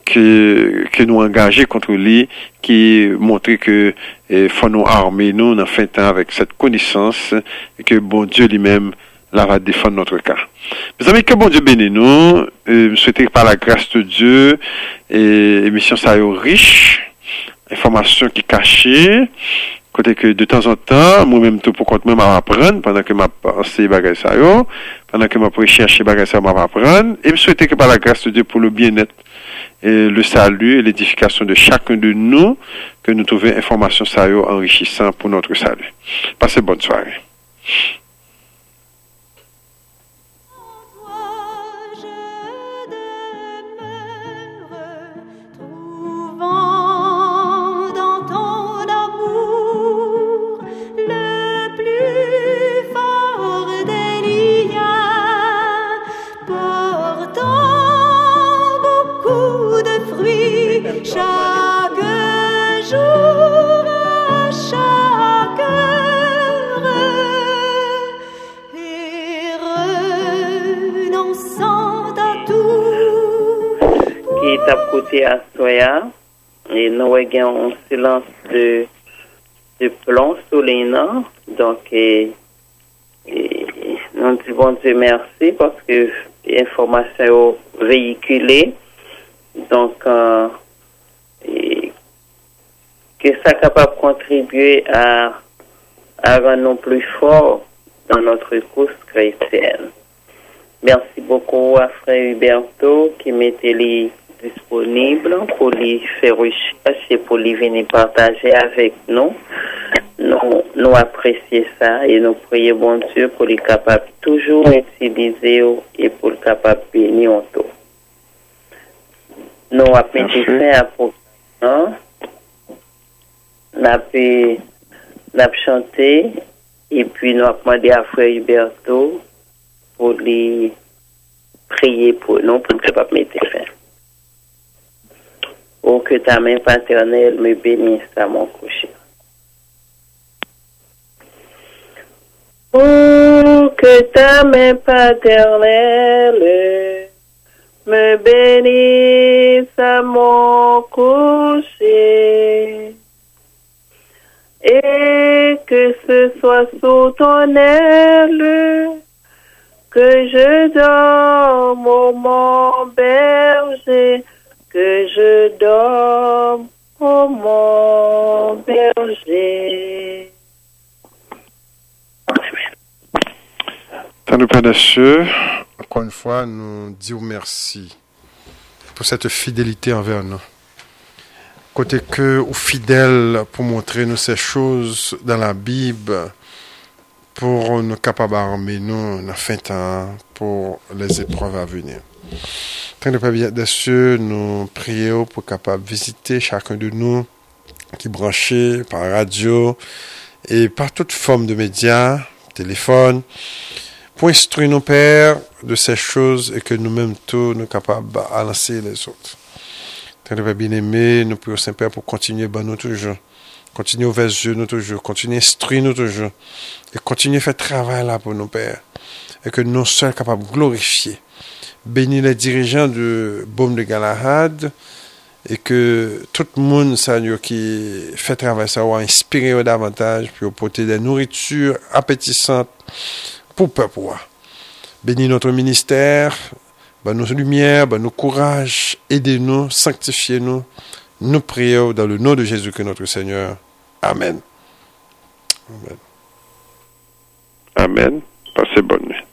que que nous engager contre lui qui montrer que il faut nous armer nous dans fin temps avec cette connaissance et que bon Dieu lui-même là va défendre notre cas. Mes amis, que bon Dieu bénisse nous. Je souhaite par la grâce de Dieu et émission ça est riche, information qui cachée. Côté que de temps en temps, moi-même tout pour compte même à apprendre pendant que m'a pensé bagay ça yo, pendant que m'a recherché bagay ça m'a apprendre et me souhaiter que par la grâce de Dieu pour le bien-être et le salut et l'édification de chacun de nous que nous trouvions information ça yo enrichissant pour notre salut. Passez bonne soirée. Chaque jour, à chaque heure, et renonçant à tout. Qui est à côté à Soya, et nous avons un silence de, de plomb sur les noms. Donc, et, et, nous disons bon Dieu merci parce que l'information est véhiculée. Donc, euh, et, que ça est capable de contribuer à, à rendre nous plus forts dans notre course chrétienne. Merci beaucoup à Frère Huberto qui mettait les disponibles pour les faire recherche et pour les venir partager avec nous. Nous, nous apprécions ça et nous prions bon Dieu pour les capables toujours utiliser et pour les capables bénir en tout. Nous avons mis fin à programme. Nous avons chanté et puis nous avons demandé à Frère Huberto pour les prier pour nous, pour ne pas mettre fin. Oh, que ta main paternelle me bénisse à mon coucher. Oh, que ta main paternelle me bénisse à mon coucher. Et que ce soit sous ton aile que je dorme, ô mon berger, que je dorme, ô mon berger. Tant nous Père des cieux, Encore une fois, nous disons merci pour cette fidélité envers nous. Côté que, ou fidèle pour montrer nous ces choses dans la Bible, pour nous capables d'armer nous dans fin temps pour les épreuves à venir. Tant de Père des cieux, nous prions pour capable visiter chacun de nous qui est branché par radio et par toute forme de médias, téléphone, pour instruire nos pères de ces choses et que nous-mêmes tous nous capables de lancer les autres. Tant de Père bien-aimé, nous prions Saint-Père pour continuer ben nous toujours. Continuez vers Dieu nous toujours, continuez à instruire nous toujours, et continuez à faire travail là pour nos pères, et que nous soyons capables de glorifier. Bénis les dirigeants de Baume de Galahad, et que tout le monde Seigneur, qui fait travail ça va inspirer davantage, puis apporter des nourritures appétissantes pour le peuple. Bénis notre ministère, ben nos lumières, ben nos courage, aidez-nous, sanctifiez-nous. Nous prions dans le nom de Jésus que notre Seigneur. Amen. Amen. Passez bonne nuit.